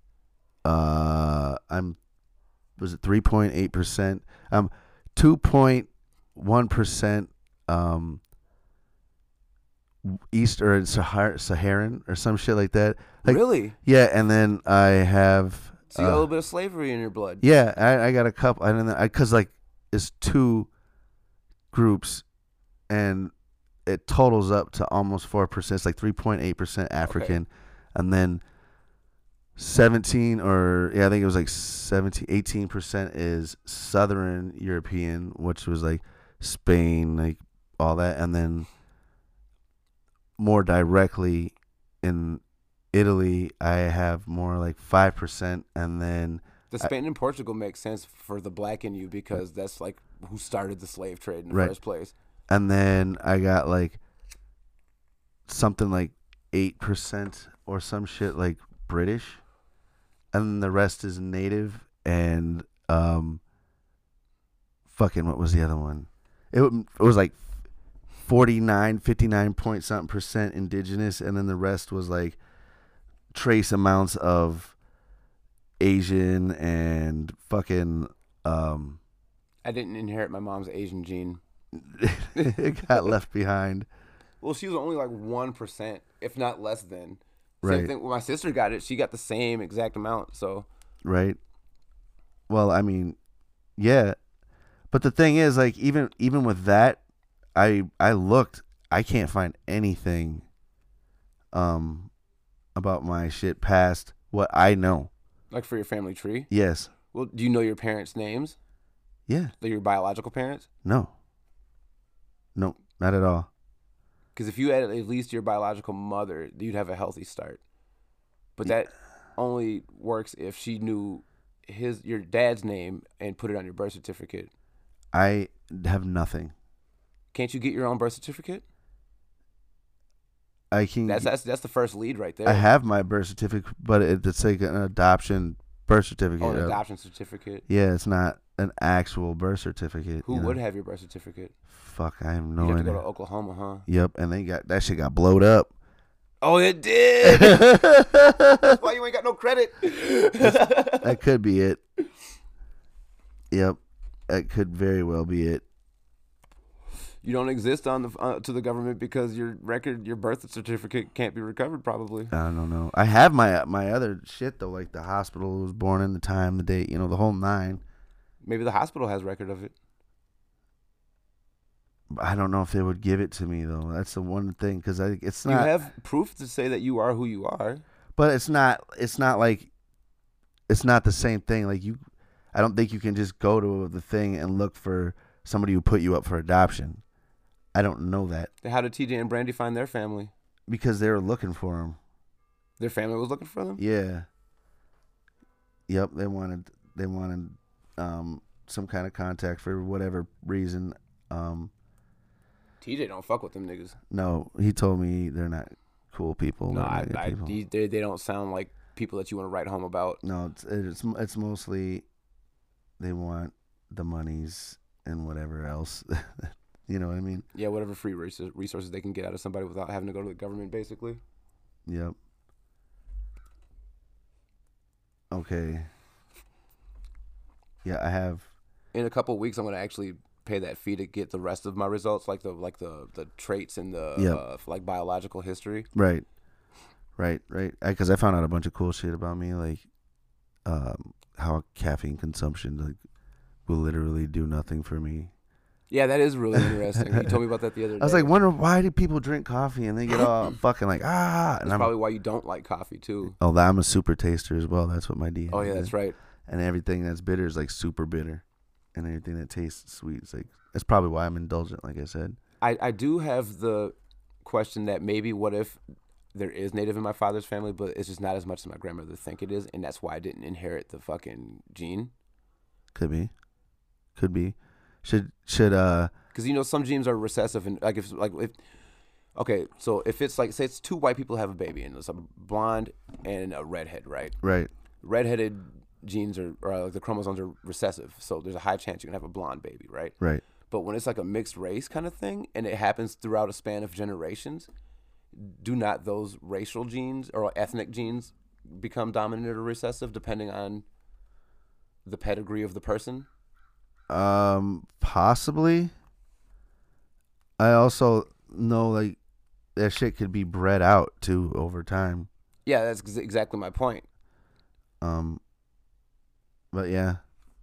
Was it 3.8%? 2.1% East or Saharan or some shit like that. Like, really? Yeah, and then I have. So you got a little bit of slavery in your blood. Yeah, I got a couple. Because like it's two groups, and it totals up to almost 4%. It's like 3.8% African, okay. And then 18% is Southern European, which was like Spain, like all that, and then more directly in Italy, I have more like 5%, and then the Spain and Portugal makes sense for the black in you because that's like who started the slave trade in the first place. And then I got like something like 8% or some shit like British, and the rest is native and fucking what was the other one? It was like 59 point something % indigenous, and then the rest was like trace amounts of Asian and fucking I didn't inherit my mom's Asian gene. It got left behind. Well, she was only like 1%, if not less than. Right. Same thing when my sister got it, she got the same exact amount. So. Right. Well, I mean, yeah, but the thing is, like, even with that, I looked, I can't find anything, about my shit past what I know. Like for your family tree? Yes. Well, do you know your parents' names? Yeah. Like your biological parents? No, not at all. Because if you had at least your biological mother, you'd have a healthy start. But that only works if she knew your dad's name and put it on your birth certificate. I have nothing. Can't you get your own birth certificate? I can. That's the first lead right there. I have my birth certificate, but it's like an adoption birth certificate. Oh, an adoption certificate. Yeah, it's not an actual birth certificate. Who would have your birth certificate? Fuck, I have no You have to idea. go to Oklahoma, huh? Yep, and they got that shit got blowed up. Oh, it did. That's why you ain't got no credit. That could be it. Yep, that could very well be it. You don't exist on the to the government because your birth certificate can't be recovered. Probably. I don't know. I have my other shit though, like the hospital was born in, the time, the date, the whole 9. Maybe the hospital has record of it. I don't know if they would give it to me though. That's the one thing, because it's not. You have proof to say that you are who you are. But it's not like, it's not the same thing. Like I don't think you can just go to the thing and look for somebody who put you up for adoption. I don't know that. How did TJ and Brandy find their family? Because they were looking for them. Their family was looking for them? Yeah. Yep, they wanted some kind of contact for whatever reason. TJ don't fuck with them niggas. No, he told me they're not cool people. No, people. They don't sound like people that you want to write home about. No, it's mostly they want the monies and whatever else. You know what I mean? Yeah, whatever free resources they can get out of somebody without having to go to the government, basically. Yep. Okay. Yeah, I have. In a couple of weeks, I'm gonna actually pay that fee to get the rest of my results, like the traits and the like biological history. Right. Because I found out a bunch of cool shit about me, like how caffeine consumption will literally do nothing for me. Yeah, that is really interesting. You told me about that the other day. I was like, wonder why do people drink coffee and they get all fucking like And that's probably why you don't like coffee too. Oh, I'm a super taster as well. That's what my DNA. Oh yeah, that's right. And everything that's bitter is like super bitter, and everything that tastes sweet is like. That's probably why I'm indulgent, like I said. I do have the question that maybe what if there is Native in my father's family, but it's just not as much as my grandmother think it is, and that's why I didn't inherit the fucking gene. Could be. Should because some genes are recessive, and okay, so if it's like, say it's 2 white people have a baby and it's a blonde and a redhead, right? Right. Redheaded genes are like the chromosomes are recessive, so there's a high chance you can have a blonde baby, right? Right. But when it's like a mixed race kind of thing and it happens throughout a span of generations, do not those racial genes or ethnic genes become dominant or recessive depending on the pedigree of the person? Possibly. I also know like that shit could be bred out too over time. Yeah, that's exactly my point. But yeah,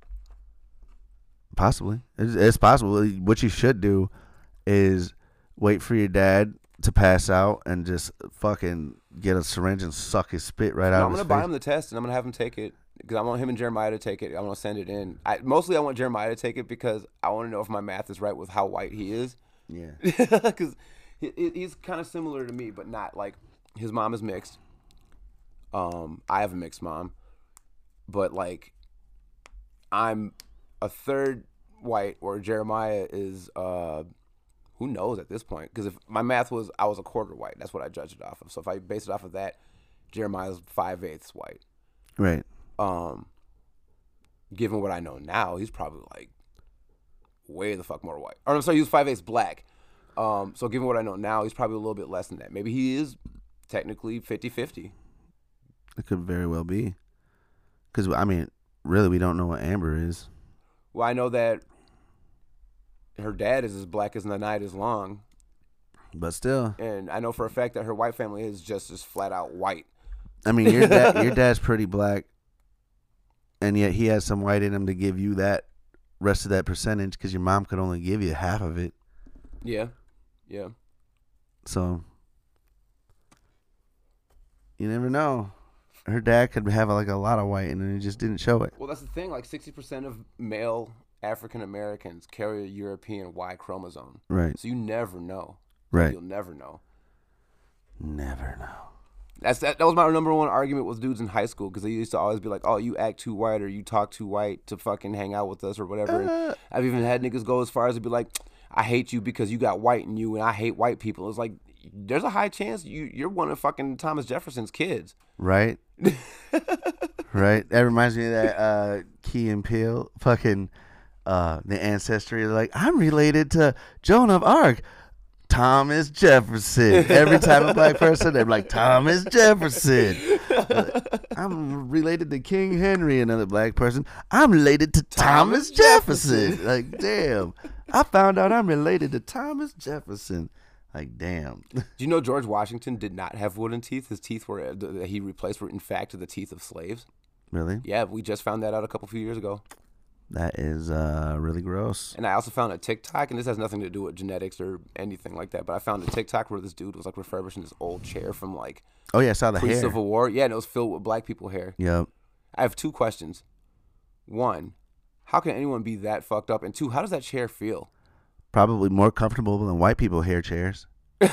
possibly it's possible. What you should do is wait for your dad to pass out and just fucking get a syringe and suck his spit right out. I'm gonna buy him the test and I'm gonna have him take it. Because I want him and Jeremiah to take it. I want to send it in. Mostly I want Jeremiah to take it because I want to know if my math is right with how white he is. Yeah. Because he's kind of similar to me, but not like his mom is mixed. I have a mixed mom. But like I'm a third white where Jeremiah is, who knows at this point? Because if my math was I was a quarter white, that's what I judged it off of. So if I base it off of that, Jeremiah's 5/8 white. Right. Given what I know now, he's probably like way the fuck more white. Or I'm sorry, he was 5/8 black. So given what I know now, he's probably a little bit less than that. Maybe he is technically 50-50. It could very well be. Because, I mean, really, we don't know what Amber is. Well, I know that her dad is as black as the night is long. But still. And I know for a fact that her white family is just as flat out white. I mean, your dad's pretty black. And yet he has some white in him to give you that rest of that percentage because your mom could only give you half of it. Yeah. So, you never know. Her dad could have like a lot of white and he just didn't show it. Well, that's the thing. Like 60% of male African Americans carry a European Y chromosome. Right. So you never know. Right. You'll never know. Never know. That was my number one argument with dudes in high school because they used to always be like, oh, you act too white or you talk too white to fucking hang out with us or whatever. And I've even had niggas go as far as to be like, I hate you because you got white in you and I hate white people. It's like, there's a high chance you're one of fucking Thomas Jefferson's kids. Right. Right. That reminds me of that Key and Peele fucking the ancestry. They're like, I'm related to Joan of Arc. Thomas Jefferson. Every time a black person, they're like, Thomas Jefferson. I'm related to King Henry, another black person. I'm related to Thomas Jefferson. Like, damn. I found out I'm related to Thomas Jefferson. Like, damn. Do you know George Washington did not have wooden teeth? His teeth that he replaced were, in fact, the teeth of slaves. Really? Yeah, we just found that out a few years ago. That is really gross. And I also found a TikTok, and this has nothing to do with genetics or anything like that, but I found a TikTok where this dude was like refurbishing this old chair from like Oh, yeah, I saw the hair. pre-Civil War. Yeah, and it was filled with black people hair. Yep. I have 2 questions. 1, how can anyone be that fucked up? And 2, how does that chair feel? Probably more comfortable than white people hair chairs.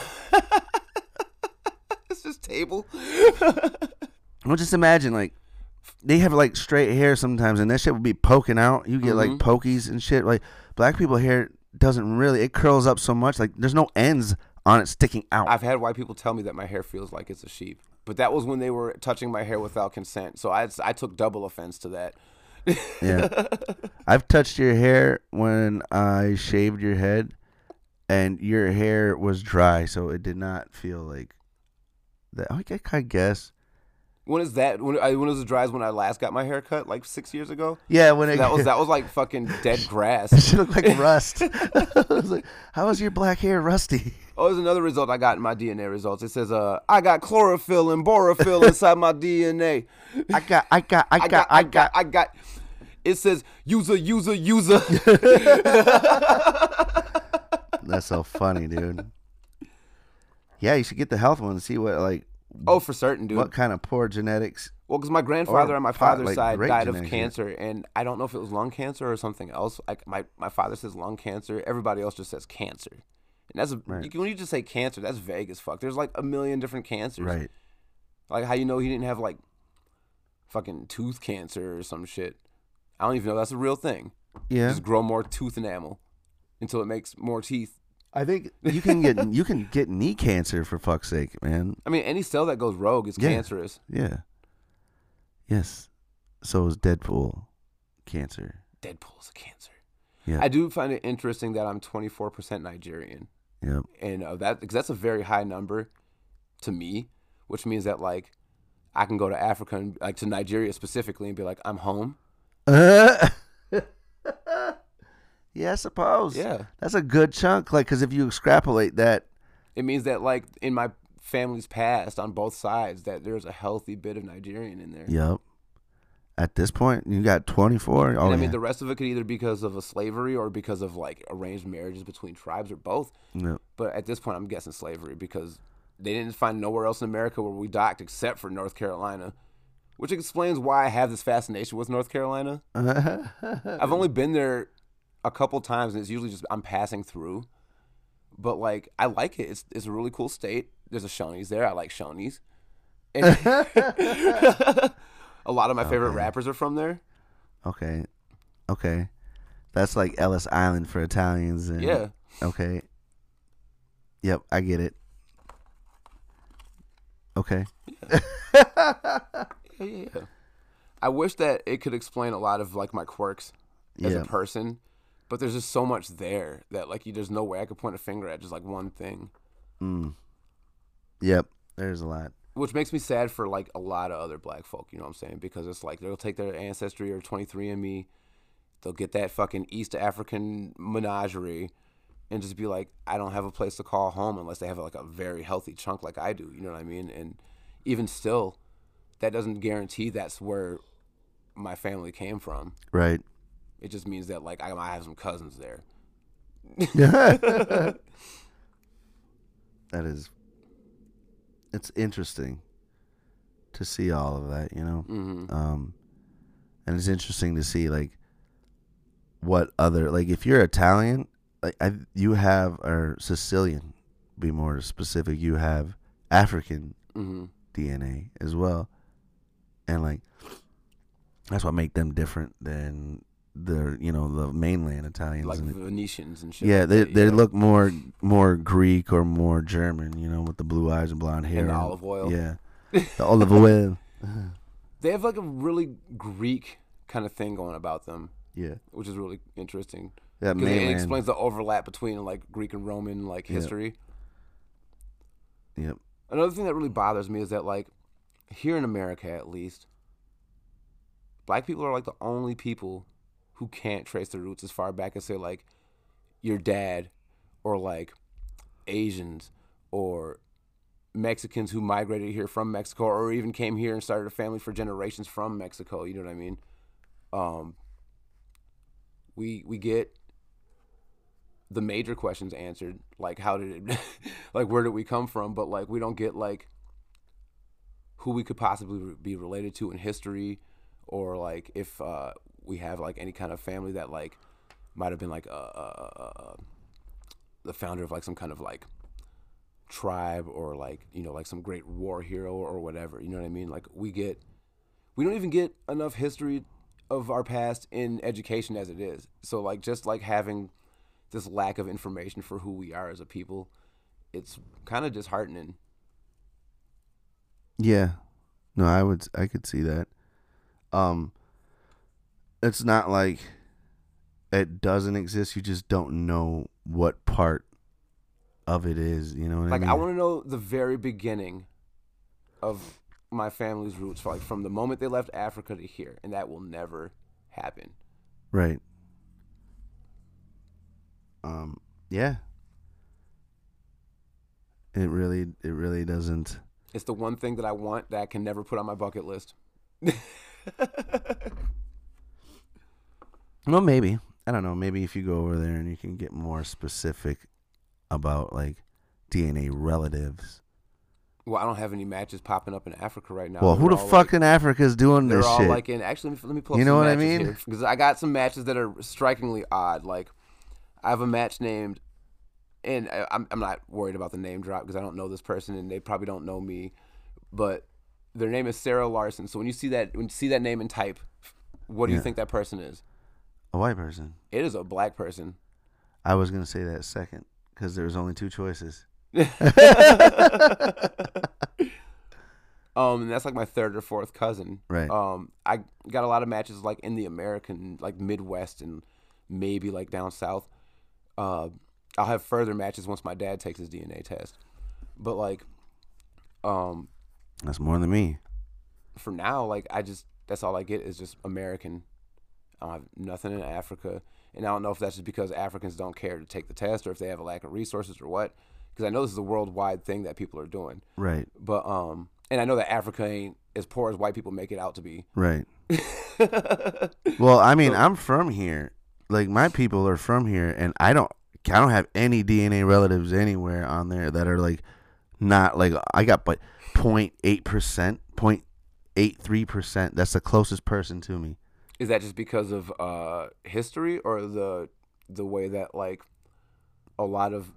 It's just table. Well, just imagine, like, they have, like, straight hair sometimes, and that shit would be poking out. You get, like, pokies and shit. Like, black people hair doesn't really, it curls up so much. Like, there's no ends on it sticking out. I've had white people tell me that my hair feels like it's a sheep. But that was when they were touching my hair without consent. So I took double offense to that. Yeah. I've touched your hair when I shaved your head, and your hair was dry, so it did not feel like that. I guess. When is that? When it was as dry as when I last got my hair cut, like 6 years ago? Yeah, when that was like fucking dead grass. It should look like rust. I was like, how is your black hair rusty? Oh, there's another result I got in my DNA results. It says, I got chlorophyll and borophyll inside my DNA. I got. It says, user. That's so funny, dude. Yeah, you should get the health one and see what, like. Oh, for certain, dude. What kind of poor genetics? Well, because my grandfather on my father's side died of genetics, cancer, and I don't know if it was lung cancer or something else. Like my father says lung cancer. Everybody else just says cancer. And that's when you just say cancer, that's vague as fuck. There's like a million different cancers. Right. Like how you know he didn't have like fucking tooth cancer or some shit. I don't even know that's a real thing. Yeah. Just grow more tooth enamel until it makes more teeth. I think you can get knee cancer, for fuck's sake, man. I mean, any cell that goes rogue is cancerous. Yeah. Yes. So is Deadpool cancer. Deadpool's a cancer. Yeah. I do find it interesting that I'm 24% Nigerian. Yep. And because that's a very high number to me, which means that like I can go to Africa and like to Nigeria specifically and be like, I'm home. Yeah, I suppose. Yeah. That's a good chunk. Like, because if you extrapolate that. It means that like in my family's past on both sides that there's a healthy bit of Nigerian in there. Yep. At this point, you got 24. Oh, and I mean, the rest of it could either be because of a slavery or because of like arranged marriages between tribes or both. Yep. But at this point, I'm guessing slavery because they didn't find nowhere else in America where we docked except for North Carolina, which explains why I have this fascination with North Carolina. I've only been there a couple times, and it's usually just I'm passing through. But like, I like it. It's a really cool state. There's a Shoney's there. I like Shoney's. And a lot of my favorite rappers are from there. Okay. That's like Ellis Island for Italians. And, yeah. Okay. Yep, I get it. Okay. Yeah. I wish that it could explain a lot of like my quirks as a person, but there's just so much there that like there's no way I could point a finger at just like one thing. Yep, there's a lot. Which makes me sad for like a lot of other black folk, you know what I'm saying? Because it's like they'll take their ancestry or 23andMe, they'll get that fucking East African menagerie and just be like, I don't have a place to call home unless they have like a very healthy chunk like I do, you know what I mean? And even still, that doesn't guarantee that's where my family came from. Right. It just means that like I might have some cousins there. It's interesting to see all of that, you know? Mm-hmm. And it's interesting to see like what other, like if you're Italian, like you have, or Sicilian, be more specific, you have African DNA as well. And like, that's what make them different than the mainland Italians, like and Venetians and shit. yeah, like they that, they look more Greek or more German, with the blue eyes and blonde hair and the olive oil. Yeah, the olive oil. They have like a really Greek kind of thing going about them. Yeah, which is really interesting. that Because it mainland. explains the overlap between like Greek and Roman like history. Yep. Another thing that really bothers me is that like here in America at least, black people are like the only people who can't trace their roots as far back as say like your dad or like Asians or Mexicans who migrated here from Mexico or even came here and started a family for generations from Mexico. You know what I mean? We get the major questions answered, like how did it, like where did we come from? But like we don't get like who we could possibly be related to in history, or like if we have like any kind of family that like might have been like the founder of like some kind of like tribe or like like some great war hero or whatever. You know what I mean? Like we don't even get enough history of our past in education as it is. So like just like having this lack of information for who we are as a people, it's kind of disheartening. Yeah. No, I could see that. It's not like it doesn't exist. You just don't know what part of it is. You know what I mean? Like I want to know the very beginning of my family's roots, like from the moment they left Africa to here, and that will never happen. Right. Yeah. It really doesn't. It's the one thing that I want that I can never put on my bucket list. Well, maybe. I don't know. Maybe if you go over there and you can get more specific about like DNA relatives. Well, I don't have any matches popping up in Africa right now. Well, who the fuck in Africa is doing They're this all shit? like in. Actually, let me pull up You know some what I matches mean? here because I got some matches that are strikingly odd. Like, I have a match named, and I'm not worried about the name drop because I don't know this person and they probably don't know me, but their name is Sarah Larson. So when you see that name and type, what do you think that person is? A white person. It is a black person. I was gonna say that second because there was only two choices. And that's like my third or fourth cousin. Right. I got a lot of matches like in the American, like Midwest and maybe like down south. I'll have further matches once my dad takes his DNA test. But like, That's more than me. for now, like that's all I get is just American. I don't have nothing in Africa, and I don't know if that's just because Africans don't care to take the test or if they have a lack of resources or what. Because I know this is a worldwide thing that people are doing. Right. But and I know that Africa ain't as poor as white people make it out to be. Right. Well, I mean, I'm from here. Like my people are from here, and I don't have any DNA relatives anywhere on there that are like not like I got but 0.8%, 0.83%. That's the closest person to me. Is that just because of history or the way that like a lot of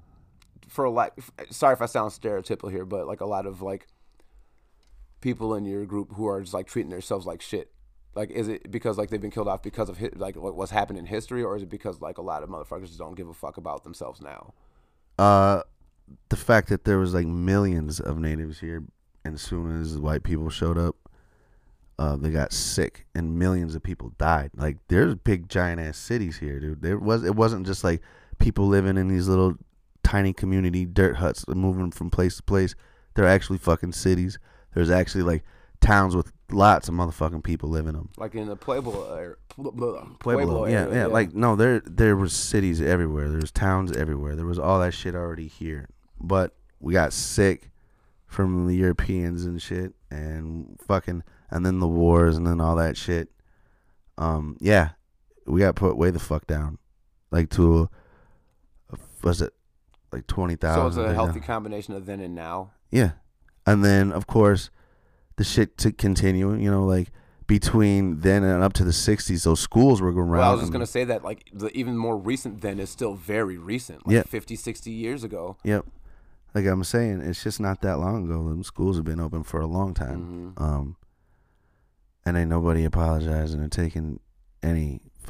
sorry if I sound stereotypical here, but like a lot of like people in your group who are just like treating themselves like shit? Like, is it because like they've been killed off because of like what's happened in history, or is it because like a lot of motherfuckers just don't give a fuck about themselves now? The fact that there was like millions of natives here, and as soon as white people showed up, they got sick and millions of people died. Like there's big giant ass cities here, dude. It wasn't just like people living in these little tiny community dirt huts moving from place to place. They're actually fucking cities. There's actually like towns with lots of motherfucking people living in them. Like in the Pueblo area. Pueblo, yeah. Like no, there was cities everywhere. There was towns everywhere. There was all that shit already here. But we got sick from the Europeans and shit, and then the wars and then all that shit. Yeah, we got put way the fuck down, like to was it like 20,000? So it's a healthy combination of then and now. Yeah, and then of course the shit to continue. Like between then and up to the 60s, those schools were going around. Well, I was just gonna say that like the even more recent then is still very recent, like 50, 60 years ago. Yep. Like I'm saying, it's just not that long ago. Them schools have been open for a long time. Mm-hmm. And ain't nobody apologizing or taking any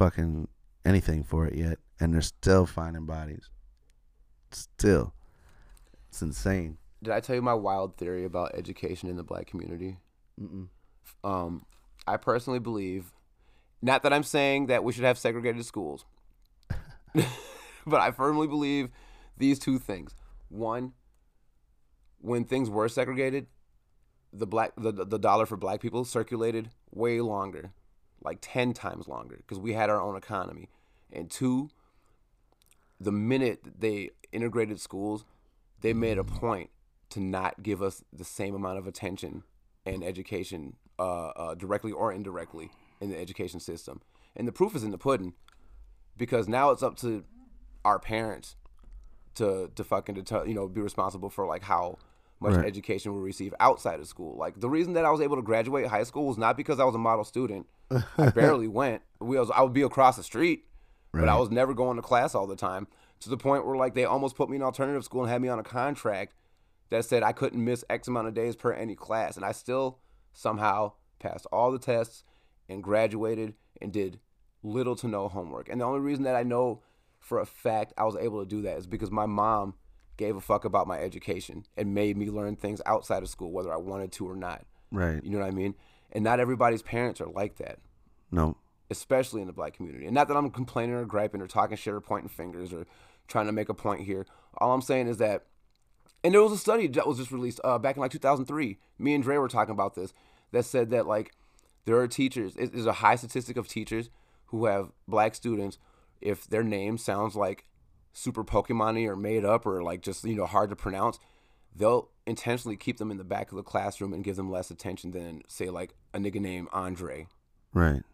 fucking anything for it yet, and they're still finding bodies. Still, it's insane. Did I tell you my wild theory about education in the black community? Mm-mm. I personally believe, not that I'm saying that we should have segregated schools, but I firmly believe these two things. One, when things were segregated, the dollar for black people circulated way longer, like 10 times longer, because we had our own economy. And two, the minute they integrated schools, they made a point to not give us the same amount of attention and education, directly or indirectly, in the education system. And the proof is in the pudding, because now it's up to our parents to be responsible for like how much Right. education we receive outside of school. Like, the reason that I was able to graduate high school was not because I was a model student. I barely went. I would be across the street, but I Right. was never going to class all the time, to the point where like they almost put me in alternative school and had me on a contract that said I couldn't miss X amount of days per any class. And I still somehow passed all the tests and graduated and did little to no homework. And the only reason that I know for a fact I was able to do that is because my mom gave a fuck about my education and made me learn things outside of school, whether I wanted to or not. Right. You know what I mean? And not everybody's parents are like that, No. especially in the black community. And not that I'm complaining or griping or talking shit or pointing fingers or trying to make a point here. All I'm saying is that, and there was a study that was just released back in like 2003. Me and Dre were talking about this, that said that like there are teachers, there's a high statistic of teachers who have black students, if their name sounds like super Pokemon-y or made up or like just, hard to pronounce, they'll intentionally keep them in the back of the classroom and give them less attention than, say, like a nigga named Andre. Right.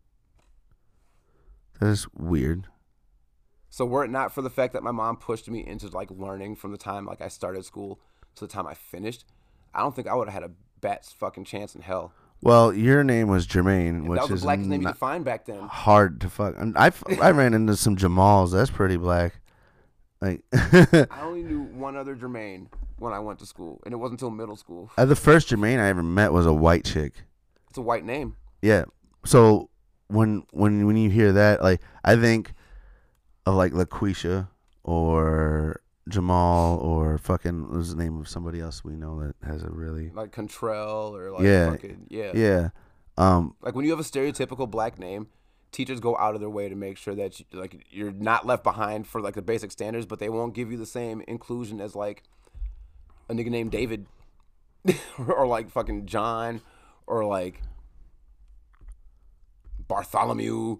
That is weird. So were it not for the fact that my mom pushed me into like learning from the time like I started school to the time I finished, I don't think I would have had a bat's fucking chance in hell. Well, your name was Jermaine, which That was is the blackest name you not could find back then. hard to fuck. And I ran into some Jamals. That's pretty black. Like I only knew one other Jermaine when I went to school, and it wasn't until middle school. the first Jermaine I ever met was a white chick. It's a white name. Yeah. So when you hear that, like, I think of like LaQuisha or Jamal or fucking, what's the name of somebody else we know that has a really Like Contrell or like Yeah. fucking, yeah. yeah. Like when you have a stereotypical black name, teachers go out of their way to make sure that you're not left behind for like the basic standards, but they won't give you the same inclusion as like a nigga named David or like fucking John or like Bartholomew.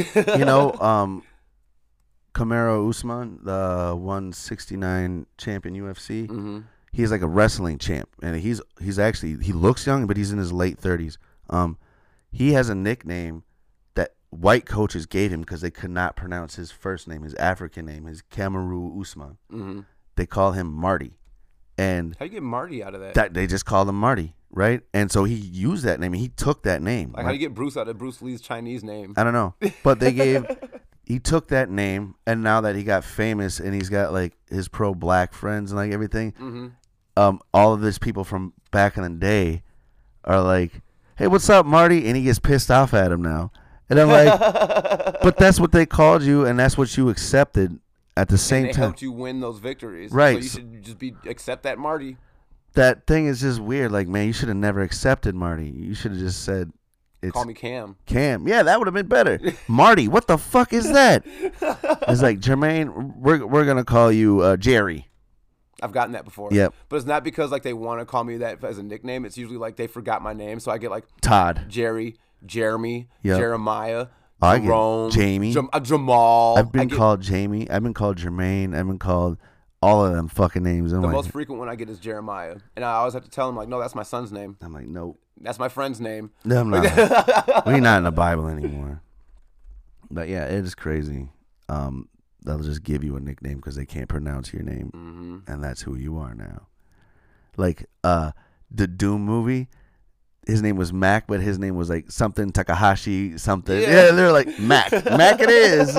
Kamaru Usman, the 169 champion UFC. Mm-hmm. He's like a wrestling champ, and he's actually, he looks young, but he's in his late 30s. He has a nickname that white coaches gave him because they could not pronounce his first name, his African name, his Kamaru Usman. Mm-hmm. They call him Marty, and How do you get Marty out of that? they just call him Marty, right? And so he used that name, and he took that name. Like, how do you get Bruce out of Bruce Lee's Chinese name? I don't know, but he took that name, and now that he got famous and he's got like his pro-black friends and like everything, Mm-hmm. all of these people from back in the day are like, "Hey, what's up, Marty?" And he gets pissed off at him now, and I'm like, "But that's what they called you, and that's what you accepted at the same And they time." helped you win those victories. Right. So you should just accept that Marty. That thing is just weird. Like, man, you should have never accepted Marty. You should have just said, "It's Call me Cam. Cam." Yeah, that would have been better. Marty, what the fuck is that? It's like, Jermaine, we're gonna call you Jerry. I've gotten that before. Yep. But it's not because like they want to call me that as a nickname. It's usually like they forgot my name, so I get like Todd. Jerry, Jeremy, Yep. Jeremiah, I get Jerome, Jamie. Jamal. I've been I get, called Jamie. I've been called Jermaine. I've been called all of them fucking names. I'm the like, most frequent one I get is Jeremiah, and I always have to tell him like, no, that's my son's name. nope. That's my friend's name. No, I'm not. We're not in the Bible anymore. But yeah, it is crazy. They'll just give you a nickname because they can't pronounce your name, Mm-hmm. and that's who you are now. Like the Doom movie, his name was Mac, but his name was like something Takahashi something. Yeah. Yeah, they're like Mac. Mac it is.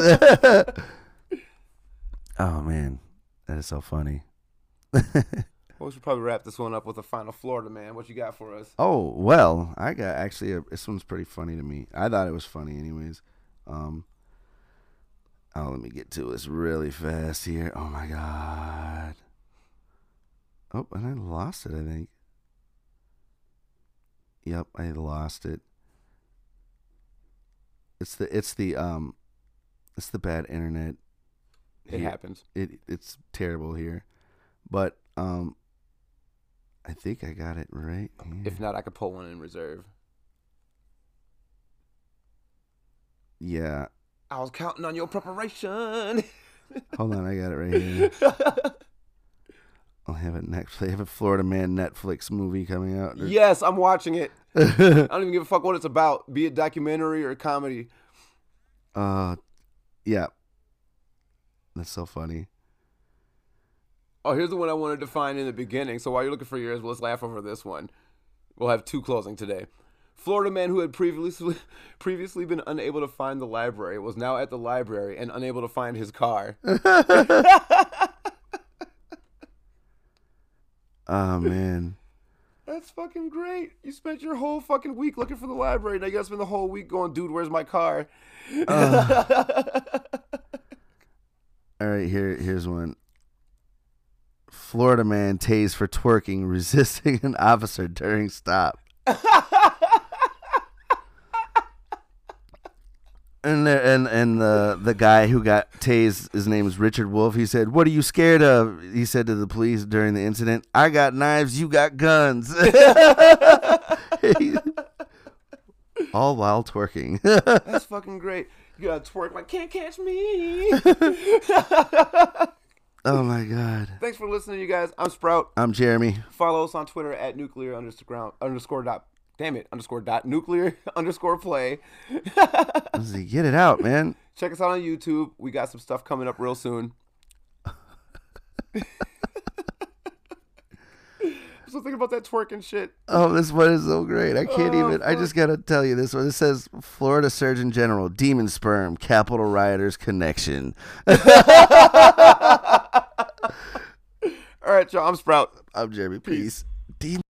Oh man, that is so funny. Well, we should probably wrap this one up with a final Florida man. What you got for us? Oh well, I got actually this one's pretty funny to me. I thought it was funny anyways. Oh, let me get to this really fast here. Oh my god. Oh, and I lost it, I think. Yep, I lost it. It's the bad internet. It happens. It's terrible here. But I think I got it right here. If not, I could pull one in reserve. Yeah. I was counting on your preparation. Hold on, I got it right here. I'll have it next. They have a Florida Man Netflix movie coming out. Yes, I'm watching it. I don't even give a fuck what it's about, be it documentary or comedy. Yeah. That's so funny. Oh, here's the one I wanted to find in the beginning. So while you're looking for yours, let's laugh over this one. We'll have 2 closing today. Florida man who had previously been unable to find the library was now at the library and unable to find his car. Oh, man. That's fucking great. You spent your whole fucking week looking for the library. Now you gotta spend the whole week going, dude, where's my car? All right, here's one. Florida man tased for twerking, resisting an officer during stop. And the guy who got tased, his name is Richard Wolf. He said, "What are you scared of?" He said to the police during the incident. "I got knives, you got guns." All while twerking. That's fucking great. You gotta twerk like "Can't Catch Me." Oh my god. Thanks for listening, you guys. I'm Sprout. I'm Jeremy. Follow us on Twitter at nuclear_nuclear_play. Lizzie, get it out, man. Check us out on YouTube. We got some stuff coming up real soon. So think about that twerking shit. Oh, this one is so great. I can't even. I just got to tell you this one. This says Florida Surgeon General, Demon Sperm, Capitol Rioters Connection. All right, y'all. I'm Sprout. I'm Jeremy. Peace. Demon